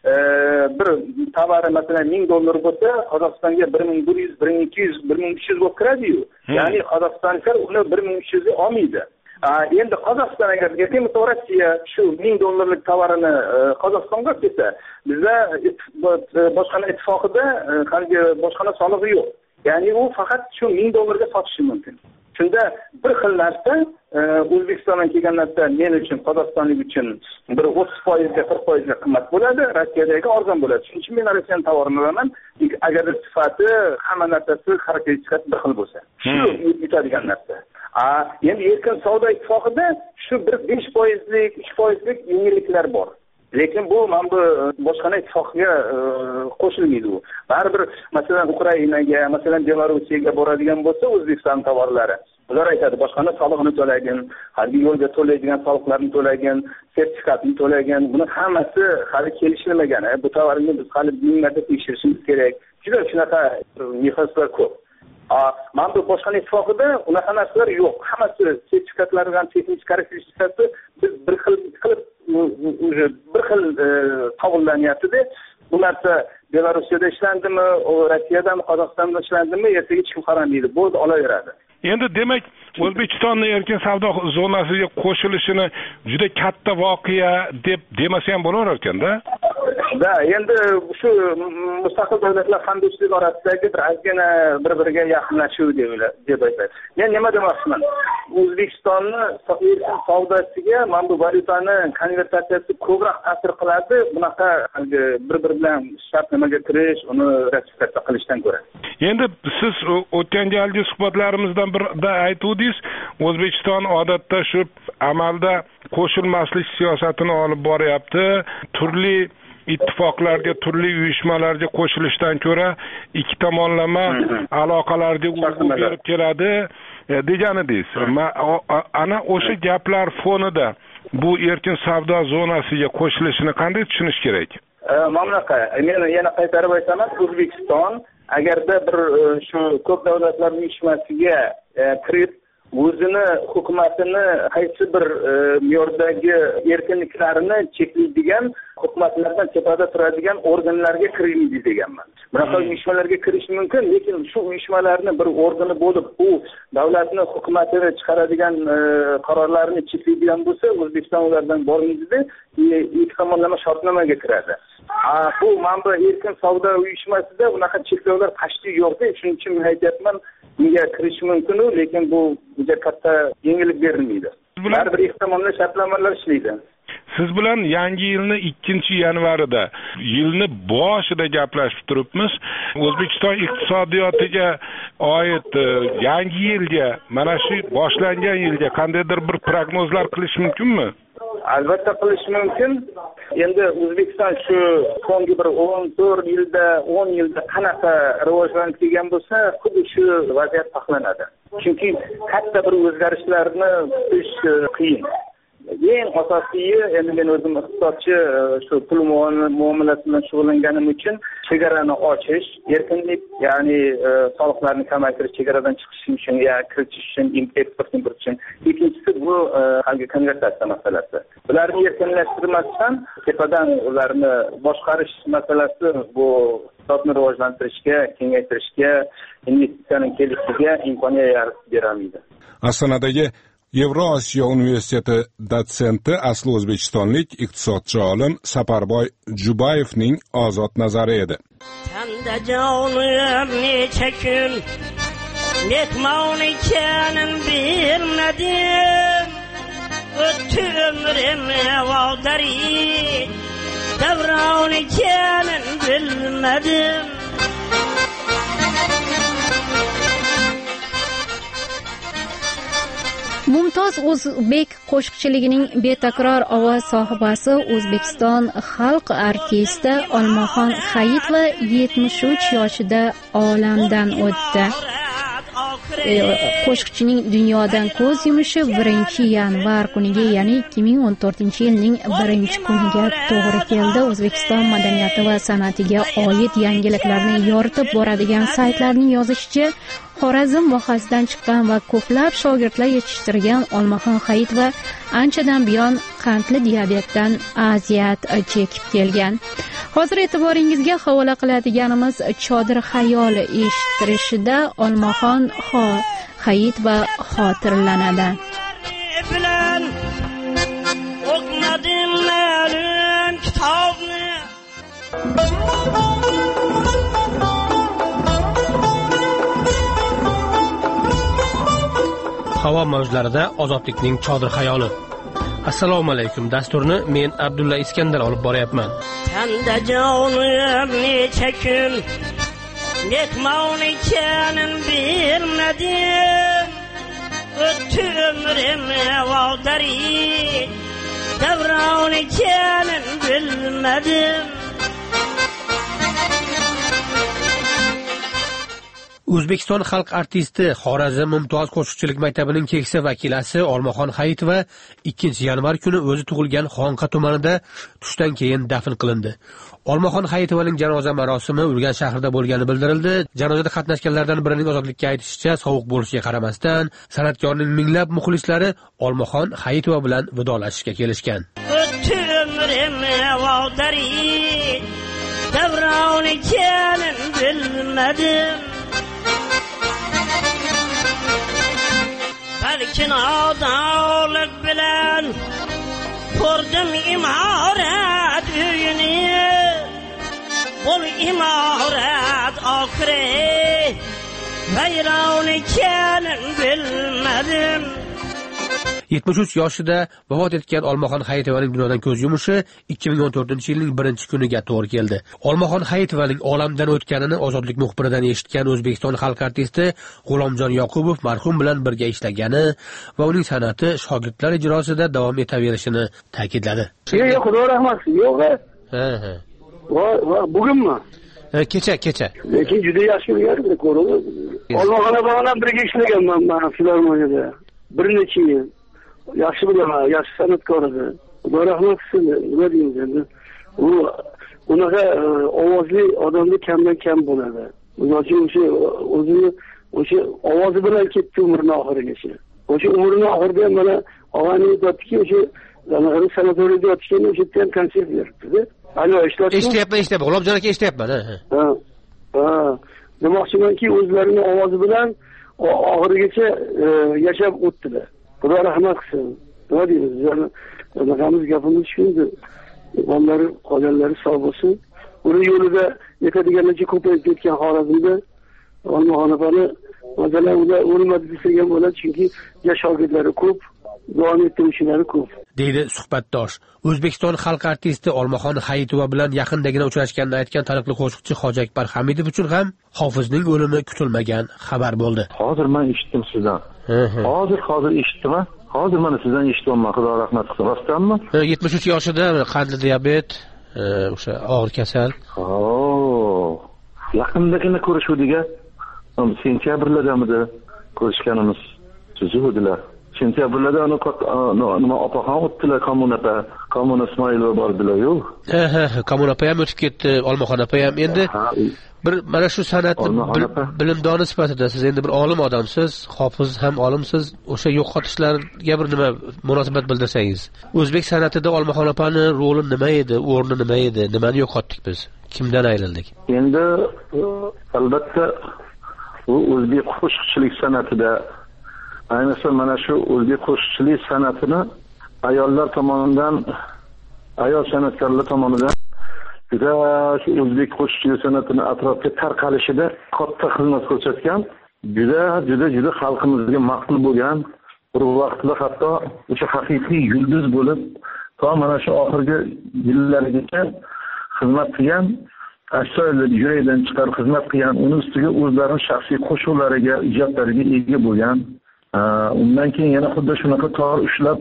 bir tovari masalan ming dollar bo'lsa, Qozog'istonga bir ming bir yuz, bir ming ikki yuz, bir ming uch yuz bo'lib kiradi-yu. Ya'ni Qozog'istonliklar uni bir ming uch yuz ga olmaydi. Endi Qozog'iston agar yoki Rossiya shu ming dollarlik tovarini Qozog'istonga kelsa, bizda bojxona ittifoqida qanday bojxona solig'i yo'q. Ya'ni u faqat shu ming dollarga sotishi mumkin. Shunda bir xil narsa O'zbekistondan kelgan narsa men uchun, Qozog'istonlik uchun bir o'ttiz foiz ga qirq foiz ga qimmat bo'ladi, Rossiyadagi arzon bo'ladi. Shuning uchun men Rossiyadan tovarni olaman, agar sifati, hamma narsasi, xarakteristikasi bir xil bo'lsa. Shu yutadigan narsa. A, endi erkin savdo ittifoqida shu bir besh foizlik, uch foizlik yengilliklar bor. Lekin bu mana bu boshqana ittifoqga qo'shilmaydi u. Baribir masalan Ukrainaga, masalan Belorussiyaga boradigan bo'lsa O'zbekiston tovarlari, ular aytadi boshqana solig'ini to'lagan, harbiy yo'lga to'laydigan soliqlarni to'lagan, sertifikatni to'lagan, buni hammasi hali kelishilmagan. Bu tovarni biz hali ming marta tekshirishimiz kerak. Juda shunaqa mexanizmlar ko'p. Mana bu bojxona ittifoqida unaqa narsalar yo'q. Hammasi sertifikatlari ham texnik xarakteristikasi biz bir xil qilib bir xil tavillanyapti-da. Bu narsa Belarusda ishlandimi, Rossiyadami, Qozog'istonda ishlandimi, ertaga hech kim qaramaydi. Bu olaveradi. Endi demak, O'zbekistonning erkin savdo zonasiga qo'shilishini juda katta voqea deb demasa ham bo'lar ekanda. da endi shu mustaqil davlatlar hamdo'stligi orasidagi bir ozgina bir-biriga yaqinlashuv deb deb aytadi. Men nima demoqchiman? O'zbekistonni savdosiga mana bu valyutani konvertatsiyasi ko'proq ta'sir qiladi, bunaqa bir-bir bilan shartnomaga kirish, uni ratifikatsiya qilishdan ko'ra. Endi siz o'tgan galgi suhbatlarimizdan birda aytdingiz, O'zbekiston odatda shu amalda qo'shilmaslik siyosatini olib boryapti. Turli ittifoqlarga, turli uyushmalarga qo'shilishdan ko'ra ikki tomonlama aloqalarga urg'u berib keladi degan edingiz. Ana o'sha gaplar fonida bu erkin savdo zonasiga qo'shilishini qanday tushunish kerak? Mamlakat, men yana qaytarib aytaman, O'zbekiston agarda bir shu ko'p davlatlar uyushmasiga kirib o'zini hukumatini qaysi bir me'yordagi erkinliklarini cheklaydigan hukumatlardan tepada turadigan organlarga kirilmaydi deganman. Bunaqa uyushmalarga kirish mumkin, lekin shu uyushmalarni bir organi bo'lib, u davlatni hukumatini chiqaradigan qarorlarni cheklaydigan bo'lsa, O'zbekiston ulardan bormaydi, ikki tomonlama shartnomaga kiradi. Bu mana erkin savdo uyushmasida bunaqa cheklovlar qat'iy yo'q-da, shuning uchun men aytyapman, bunga kirish mumkin, lekin bu juda katta yengillik berilmaydi. Har bir ikki tomonda shartnomalar ishlaydi. Siz bilan yangi yilni ikkinchi yanvarida, yilni boshida gaplashib turibmiz. O'zbekiston iqtisodiyotiga oid yangi yilga, mana shu boshlangan yilga qandaydir bir prognozlar qilish mumkinmi? Albatta qilish mumkin. Endi O'zbekiston shu so'nggi bir o'n to'rt yilda, o'n yilda qanaqa rivojlanib kelgan bo'lsa, xuddi shu vaziyat saqlanadi. Chunki katta bir o'zgarishlarni kutish qiyin. Eng asosiy, endi men o'zim iqtisodchi, shu pul muomalasi bilan shug'ullanganim uchun chegarani ochish, erkinlik, ya'ni soliqlarni kamaytirish, chegaradan chiqish uchun, ya kiritish uchun, eksport import uchun. Ikkinchisi bu halgi konvertatsiya masalasi. Bularni erkinlashtirmasdan tepadan ularni boshqarish masalasi bu iqtisodni rivojlantirishga, kengaytirishga, investitsiyaning kelishiga imkoniyat yaratib beradi. Astanadagi Yevrosiyo universiteti dotsenti asli o'zbekistonlik iqtisodchi olim Saparboy Jubayevning ozod nazari edi. Sanda jonim necha kun mehmon ekanin bilmadim, o'tdi umrim vodari davron ekanin bilmadim. Mumtoz o'zbek qo'shiqchiligining betakror ovoz sohibasi O'zbekiston xalq artisti Olmaxon Hayitova yetmish uch yoshida olamdan o'tdi. Qo'shiqchining dunyodan ko'z yumishi birinchi yanvar kuniga, ya'ni ikki ming o'n to'rtinchi yilning birinchi kuniga to'g'ri keldi. O'zbekiston madaniyati va san'atiga oid yangiliklarni yoritib boradigan saytlarning yozishicha, Xorazm vohasidan chiqqan va ko'plab shogirdlar yetishtirgan Olmaxon Hayitova anchadan buyon qandli diabetdan aziyat chekib kelgan. Hozir e'tiboringizga havola qiladiganimiz Chodir xayol eshittirishida Olmaxon Hayitova xotirlanadi. Bilan o'qimadim ma'lum kitobni. Havo mavjlarida ozodlikning chodir xayoli. Assalomu alaykum. Dasturni men Abdulla Iskandar olib boryapman. Sanda jonim necha kun mehmon ekanin bilmadim, o'tdi umrim vodari davron ekanin bilmadim. O'zbekiston xalq artisti Xorazm Mumtoz qo'shiqchilik maktabining keksa vakilasi Olmaxon Hayitova ikkinchi yanvar kuni o'zi tug'ilgan Xonqa tumanida tushdan keyin dafn qilindi. Olmaxon Hayitovaning janoza marosimi Urganch shahrida bo'lgani bildirildi. Janozada qatnashganlardan birining ozodlikka aytishicha, sovuq bo'lishiga qaramasdan, san'atkorning minglab muxlislari Olmaxon Hayitova bilan vidolashishga kelishgan. O'tdi umrim vodari davron ekanin bilmadim. Balki nodonlik bilan ko'rdim imorat uyini, Bol imaret akre vayron ekanin bilmadim. yetmish uch yoshida vafot etgan Olmaxon Hayitovaning dunyodan ko'z yumishi ikki ming o'n to'rtinchi yilning birinchi kuniga to'g'ri keldi. Olmaxon Hayitovaning olamdan o'tganini Ozodlik muxbiridan eshitgan O'zbekiston xalq artisti G'ulomjon Yoqubov marhum bilan birga ishlagani va uning san'ati shogirdlar ijrosida davom etaverishini ta'kidladi. Yo'q, yo'q, xudo rahmat. Yo'q. Ha, ha. Va, va bugunmi? Kecha, kecha. Lekin juda yaxshi o'rgandim, ko'rdim. Olmaxon bilan birga ishlaganman men filarmoniyada. Bir necha yil. Yaxshi bilaman, yaxshi san'atkor edi. Xudo rahmat qilsin, nima deymiz endi. U unaqa ovozli odamni kamdan kam bo'ladi. O'sha o'sha o'zini o'sha ovozi bilan ketdi umrining oxirigacha. O'sha umrining oxirida mana og'ani aytdiki, o'sha sanatoriyada yotishgan o'sha yerda ham konsert beribdi-da. Alo, eshtyapsiz? Eshityapman, eshityapman. G'ulomjon aka eshityapman, ha. Ha. Ha. Demoqchimanki, o'zlarining ovozi bilan oxirigacha yashab o'tdilar. Xudo rahmat qilsin. Nima deymiz? Bunaqamiz gapimiz shunday. Onlari qolganlari sog' bo'lsin. Uni yo'lida yetadiganlarcha ko'payib ketgan Xorazmda Olmaxon opani masalan ular o'lmadi desak bo'ladi, chunki yosh shogirdlari ko'p, davom ettiruvchilari ko'p. Deydi suhbatdosh. O'zbekiston xalq artisti Olmaxon Hayitova bilan yaqindagina uchrashganini aytgan taniqli qo'shiqchi Hoji Akbar Hamidov uchun ham hofizning o'limi kutilmagan xabar bo'ldi. Hozir men eshitdim sizdan. Hozir hozir eshitdim. Hozir mana sizdan eshityapman, Xudo rahmat qilsin. Rostdanmi? yetmish uch yoshida qandli diabet, o'sha og'ir kasal. Oo. Yaqindagina ko'rishuvdiga sentyabrlardamidi ko'rishganimiz. Sizudilar. Sentyabrlarda nima opaxon o'tdilar, kommunapa, kommun Ismoilova bordilar-yu. Ha, ha, kommun apa ham o'tib ketdi, Olmaxon apa ham. Endi bir mana shu san'atni bilimdoni sifatida siz endi bir olim odamsiz, hofiz ham olimsiz. O'sha yo'qotishlarga bir nima munosabat bildirsangiz. O'zbek san'atida Olmaxon opani roli nima edi, o'rni nima edi, nimani yo'qotdik biz? Kimdan ayrildik? Endi albatta u o'zbek qo'shiqchilik san'atida ayniqsa mana shu o'zbek qo'shiqchilik san'atini ayollar tomonidan, ayol san'atkorlar tomonidan juda shu o'zbek qo'shiqchilik san'atini atrofga tarqalishida katta xizmat ko'rsatgan, juda juda juda xalqimizga maqbul bo'lgan, bir vaqtda hatto o'sha haqiqiy yulduz bo'lib, to mana shu oxirgi yillargacha xizmat qilgan, astoydil yurakdan chiqarib xizmat qilgan, uning ustiga o'zlarining shaxsiy qo'shiqlariga, ijodlariga ega bo'lgan. Undan keyin yana xuddi shunaqa tor ushlab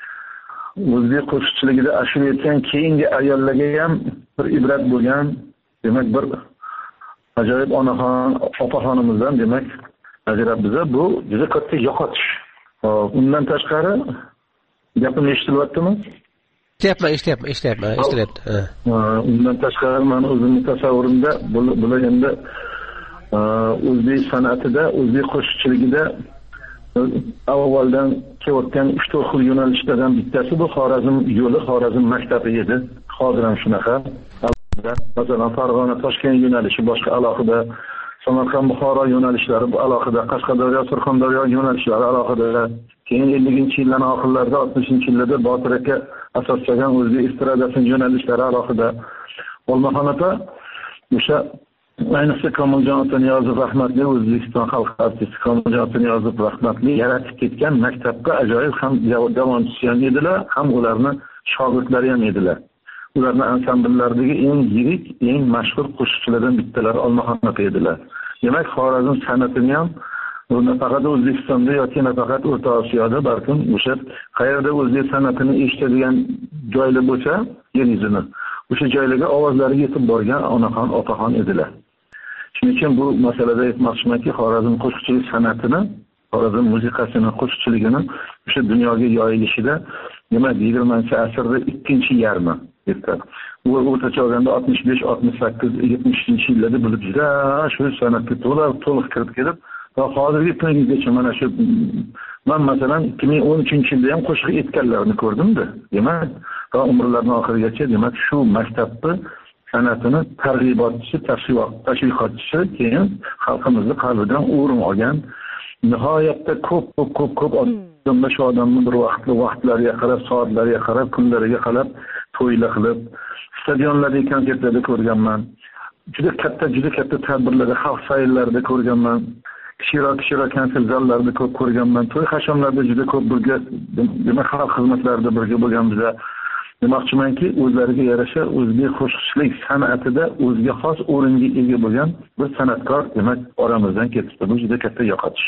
o'zbek qo'shiqchiligida ashula aytgan keyingi ayollarga ham bir ibrat bo'lgan, demak bir ajoyib onaxon, opaxonimizdan demak ajrab biza bu juda katta yo'qotish. Undan tashqari gapim eshitilyaptimi? Eshityapman, eshityapman, eshityapman, eshitilyapti. Undan tashqari men o'zimning tasavvurimda bular endi o'zbek san'atida, o'zbek qo'shiqchiligida avvaldan kelayotgan uch to'rt xil yo'nalishlardan bittasi bu Xorazm yo'li, Xorazm maktabi edi. Hozir ham shunaqa. Masalan, Farg'ona Toshkent yo'nalishi boshqa alohida, Samarqand Buxoro yo'nalishlari bu alohida, Qashqadaryo Surxondaryo yo'nalishlari alohida. Keyin ellinchi yillarning oxirlarida, oltmishinchi yillarda Botir aka asoslagan o'zbek estradasining yo'nalishlari alohida. Olmaxon opa o'sha ayniqsa Komiljon Otaniyozov rahmatli O'zbekiston xalq artisti Komiljon Otaniyozov rahmatli yaratib ketgan maktabga ajoyib ham davomchisi ham edilar, ham ularni shogirdlari ham edilar. Ularning ansambllardagi eng yirik, eng mashhur qo'shiqchilardan bittalari Olmaxon opa edilar. Demak, Xorazm san'atini ham nafaqat O'zbekistonda yoki nafaqat O'rta Osiyoda, balkim o'sha qayerda o'zbek san'atini eshitadigan joylar bo'lsa, yer yuzini o'sha joylarga ovozlari yetib borgan onaxon, opaxon edilar. Shuning uchun bu masalada aytmoqchimanki, Xorazm qo'shiqchilik san'atini, Xorazm musiqasini, qo'shiqchiligini o'sha dunyoga yoyilishida, demak, yigirmanchi asrda ikkinchi yarmi edi. U o'rtacha olganda oltmish besh, oltmish sakkiz, yetmishinchi yillarda bo'lib juda shu san'atga to'liq to'liq kirib kelib, va hozirgi kungacha mana shu men masalan ikki ming o'n uchinchi yilda ham qo'shiq aytganlarni ko'rdim-da. Demak, va umrlarining oxirigacha demak shu maktabni san'atini targ'ibotchisi, tashviqotchisi, keyin xalqimizning qalbidan o'rin olgan, nihoyatda ko'p ko'p ko'p ko'p odamlar shu odamni bir vaqtli vaqtlariga qarab, soatlariga qarab, kunlariga qarab to'ylar qilib, stadionlarda, konsertlarda ko'rganman. juda katta juda katta tadbirlarda, xalq sayillarida ko'rganman. Kichikroq kichikroq konsert zallarida ko'p ko'rganman. To'y hashamlarda juda ko'p birga, demak xalq xizmatlarida birga bo'lganmiz. Demoqchimanki, o'zlariga yarasha o'zbek qo'shiqchilik san'atida o'ziga xos o'ringa ega bo'lgan bir san'atkor demak oramizdan ketdi. Bu juda katta yo'qotish.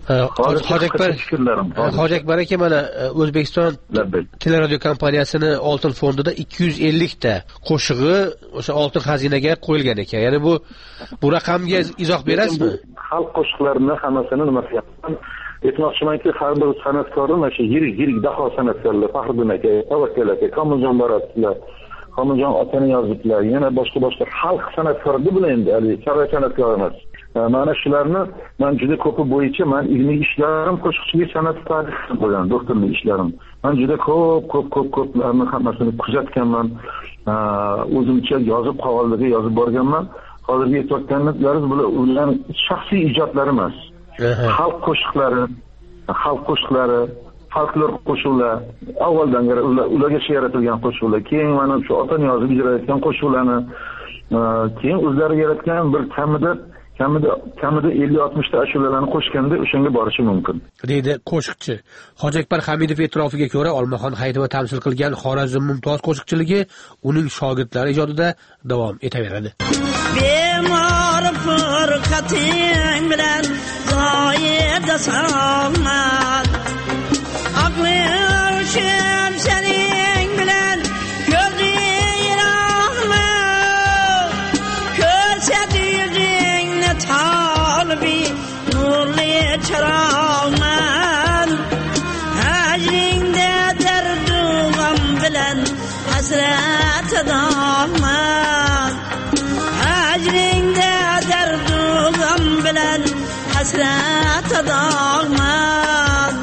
Hoji Akbar aka, mana O'zbekiston teleradio kompaniyasini Oltin fondida ikki yuz ellik ta qo'shig'i o'sha oltin xazinaga qo'yilgan ekan. Ya'ni bu bu raqamga izoh berasizmi? Xalq qo'shiqlarini hammasini nima qilyapman? Aytmoqchimanki, har bir san'atkorni mana shu yirik yirik daho san'atkorlar, Faxriddin aka, Tavakkal aka, Komiljon Baratlar, Komiljon otani yoziblar, yana boshqa boshqa xalq san'atkori bilan endi, hali saroy san'atkori emas. Mana shularni men juda ko'pi bo'yicha men ilmiy ishlarim qo'shiqchilik san'ati tarixi bo'lgan, doktorlik ishlarim. Men juda ko'p ko'p ko'p ko'plarni hammasini kuzatganman. O'zimcha yozib qog'ozlarga yozib borganman. Hozirgi aytayotganlaringiz bular ularning shaxsiy ijodlari emas. Xalq qo'shiqlari, xalq qo'shiqlari, folklor qo'shiqlar, avvaldan ularga yaratilgan qo'shiqlar, keyin mana shu otani yozib ijro etgan qo'shiqlarni, keyin o'zlari yaratgan bir kamida kamida kamida ellik oltmish ta ashulalarni qo'shganda o'shanga borishi mumkin, deydi qo'shiqchi. Hoji Akbar Hamidov e'tirofiga ko'ra, Olmaxon Hayitova tamsil qilgan Xorazm Mumtoz qo'shiqchiligi uning shogirdlari ijodida davom etaveradi. Bemor furqating bilan zoyida salomlar, aqlim shem sening bilan ko'zing rahmat, ko'rsatingni tolbi nurli chiroqman, hajringda dardu g'am bilan hasrat dog'man, hajringda dardu g'am bilan hasrat dog'man.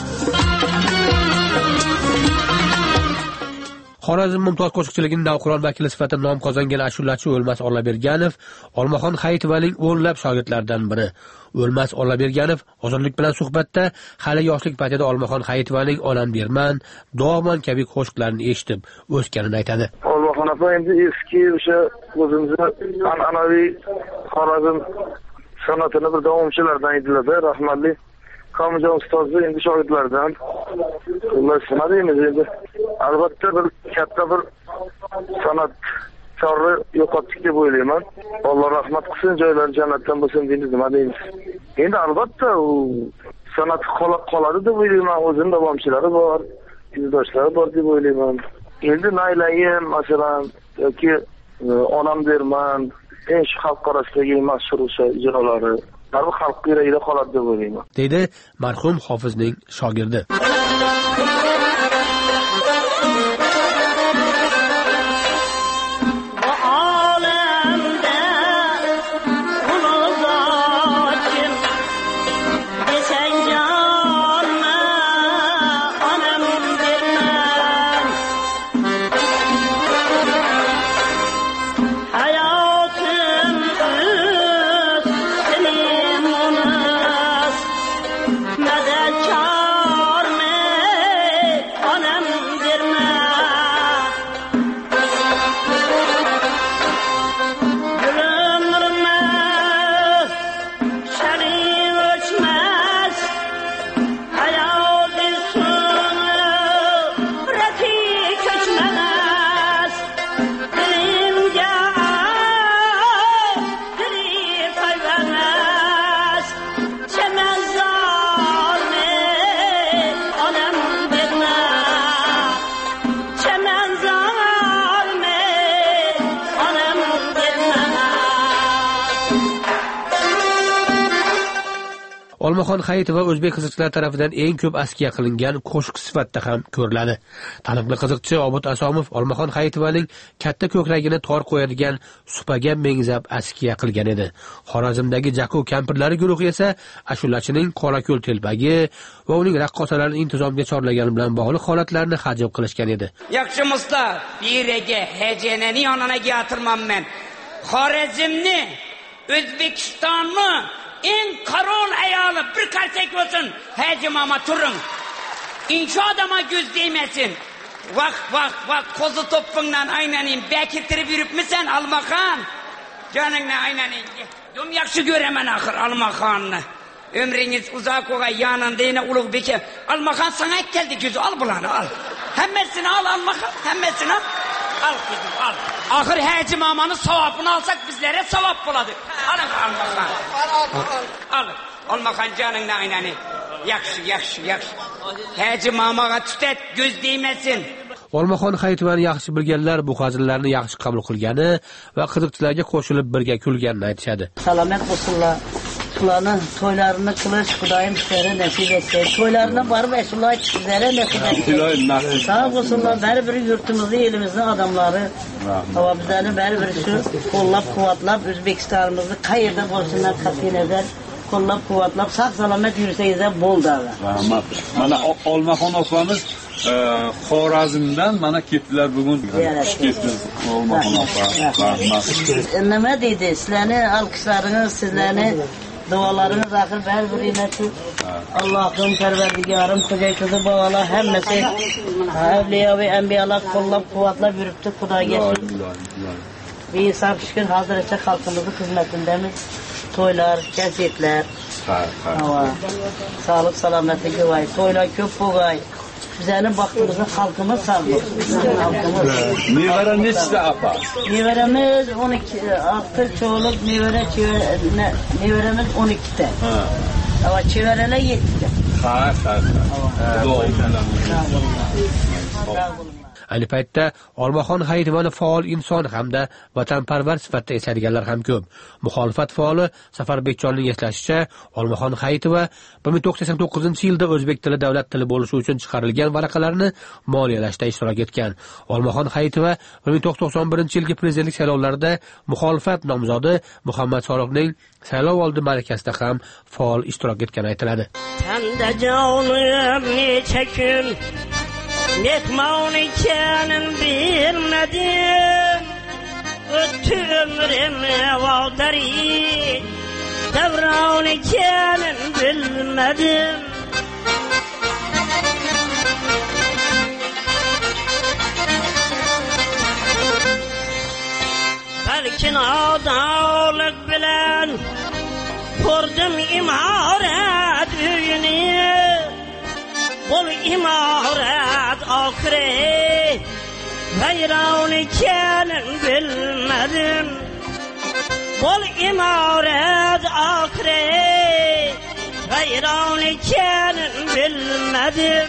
Xorazm Mumtoz qo'shiqchiligining navqiron vakili sifatida nom qozongan ashulachi O'lmas Ollaberganov Olmaxon Hayitovaning o'nlab shogirdlaridan biri. O'lmas Ollaberganov ozodlik bilan suhbatda hali yoshlik paytida Olmaxon Hayitovaning Onam berman, Dog'man kabi qo'shiqlarini eshitib o'sganini aytadi. Olmaxon opa endi eski o'sha o'zimizni an'anaviy Xorazm san'atini bir davomchilaridan edilar-da, rahmatli Komiljon ustozni endi shogirdlaridan. Ular sanadimiz endi. Albatta bir katta bir san'at chorri yo'qotdik deb o'ylayman. Alloh rahmat qilsin, joylari jannatdan bo'lsin deymiz, nima deymiz. Endi albatta u san'at qoladi deb o'ylayman, o'zining davomchilari bor, izdoshlari bor deb o'ylayman. Endi Naylayim masalan yoki Onam derman, eng shu xalq orasidagi mashhur o'sha ijrolari baribir xalq yuragida qoladi deb o'ylayman, deydi marhum hofizning shogirdi. Olmaxon Hayitova o'zbek qiziqchilari tomonidan eng ko'p askiya qilingan qo'shiq sifatida ham ko'riladi. Taniqli qiziqchi Obod Asomov Olmaxon Hayitovaning katta ko'kragini tor qo'yadigan supaga mengzab askiya qilgan edi. Xorazmdagi Jakov kampirlari guruhi esa ashulachining Qorako'l telpagi va uning raqqosalarini intizomga chorlagani bilan bog'liq holatlarni hajm qilishgan edi. Yaxshi musta, birega hejeneni yonanaga yatırmam men. Xorazmni, O'zbekistonni en karol ayağını bir kartek olsun. Hacım ama turun. İnşa adama göz değmesin. Vak vak vak kozu topundan aynanin bekirtirip yürüp mü sen Almaxon? Canına aynen. Düm yakşı göremen ahır Almakan'ı. Ömrünüz uzak oğa yanında yine uluk beke. Almakan sana ek geldi gözü al bulanı al. Hemmesini al Almakan hemmesini al. Al kızım al. Ahır Hacı Mama'nın sevabını alsak bizlere sevap buladık. Alın Almakan. Al al al. Al. Almakan canına aynen. Yakşı yakşı yakşı. Hacı Mamaga tutat göz değmesin. Olmaxon Hayitovaning yaxshi bilganlar bu hazillarni yaxshi qabul qilgani va qiziqchilarga qo'shilib birga kulganini aytishadi. Salomat bo'lsinlar. Shularni to'ylarini qilish Xudoyim sizlarga nasib etsin. To'ylarni borib shular sizlarga nasib etsin. Sağ bo'lsinlar, baribir yurtimizni, elimizning odamlari va bizlarni baribir shu qo'llab-quvvatlab O'zbekistonimizni qayerda bo'lsinlar qat'iy qo'llab-quvvatlab sog' salomat yursangizlar bo'ldi. Rahmat. Mana Olmaxon opamiz Xorazmdan mana ketdilar bugun. Ketdi. Olmaxon opa. Rahmat. Nima deydi? Sizlarni alqishlaringiz, sizlarni duolaringiz axir baribir shu Allohim Parvardigorim Xo'jayqizi bolalar hammasi avliyo va anbiyolar qo'llab-quvvatlab yuribdi Xudoga. Behisob shukr hozircha xalqimizning xizmatindamiz. To'ylar, konsertlar. Ha, ha. Sağlık, salomatligi va to'ylar ko'p bo'lg'ay. Bizlarning baxtimizga xalqimiz sog' bo'lsin. Xalqimiz. Nevara nechta apa? Nevaramiz o'n ikki, olti cho'liq nevara, nevaramiz o'n ikki ta. Ha. Va chevaralar yetti ta. Ha, ha, ha. Ayni paytda Olmaxon Hayitovani faol inson hamda vatanparvar sifatida eslaydiganlar ham ko'p. Muxolifat faoli Safarbekjonning eslashicha, Olmaxon Hayitova bir ming to'qqiz yuz sakson to'qqizinchi yilda o'zbek tili davlat tili bo'lishi uchun chiqarilgan varaqalarni moliyalashda ishtirok etgan. Olmaxon Hayitova bir ming to'qqiz yuz to'qson birinchi yilgi prezidentlik saylovlarida muxolifat nomzodi Muhammad Sodiqning saylov oldi ma'rakasida ham faol ishtirok etgani aytiladi. Tanda jonim necha kun Metmaun ikanin bilmedim Öttü ömrüm valdari Devran ikanin bilmedim Belki adalık bilen Kurdum imaret üyünü Bol imaret ahire Veyran ikenin bilmedim Bol imaret ahire Veyran ikenin bilmedim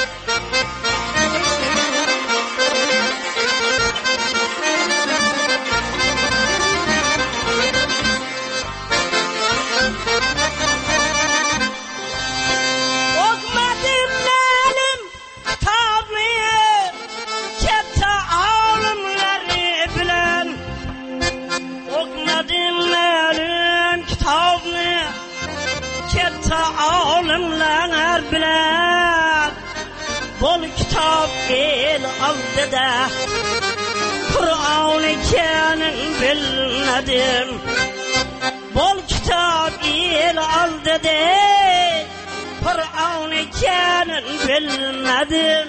Olimlar bilan bol kitob el oldida Qur'on ekanin bilmadim bol kitob el oldida Qur'on ekanin bilmadim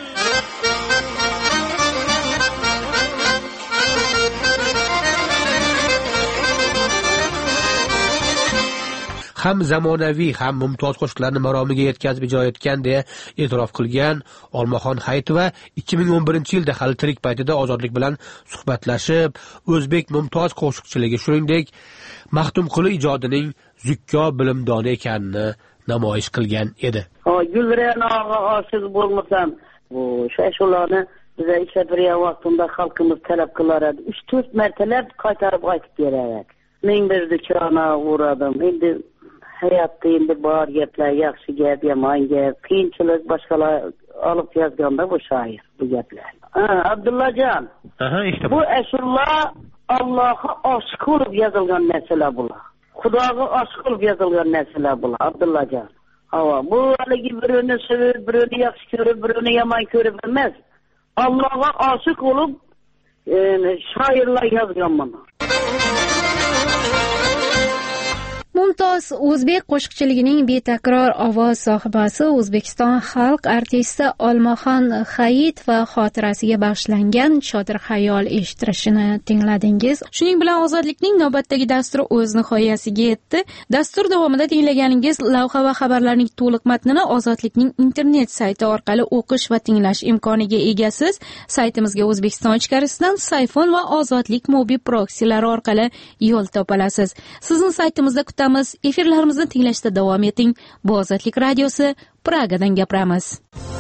ham zamonaviy ham mumtoz qo'shiqlarni maromiga yetkazib ijro etgan deya e'tirof qilgan Olmaxon Hayitova ikki ming o'n birinchi yilda hali tirik paytida Ozodlik bilan suhbatlashib, o'zbek mumtoz qo'shiqchiligi shuningdek Maxtumquli ijodining zukko bilimdoni ekanini namoyish qilgan edi. Ha, Gulranaga oshiq bo'lmasam, bu shayxularni biza ishlab bergan vaqtimda xalqimiz talab qilar edi. uch to'rt martalab qaytarib aytib beradi. Men bir duchona uğradım. Endi hayotda endi bor gaplar, yaxshi gap, yomon gap, qiyinchilik boshqalar olib yozganda bu shoir bu gaplar. Ha, Abdullajon. Aha, işte bu ashullar Allohga oshiq bo'lib yozilgan narsalar bular. Xudoga oshiq bo'lib yozilgan narsalar bular, Abdullajon. Hava bu haligi birini sevib, birini yaxshi ko'rib, birini yomon ko'rib emas. Allohga oshiq bo'lib shoirlar yozgan mana. Mumtoz o'zbek qo'shiqchiligining betakror ovoz sohibasi, O'zbekiston xalq artisti Olmaxon Hayit va xotirasiga bag'ishlangan Chodir xayol eshittirishini tingladingiz. Shuning bilan Ozodlikning navbatdagi dasturi o'z nihoyasiga yetdi. Dastur davomida tinglaganingiz lavha va xabarlarning to'liq matnini Ozodlikning internet sayti orqali o'qish va tinglash imkoniga egasiz. Saytimizga O'zbekiston ichkarisidan Sayfon va Ozodlik mobil proksilari orqali yo'l topolasiz. Sizni saytimizda Efirlarimizni tinglashda davom eting. Bu Ozodlik radiosi, Pragadan gapiramiz.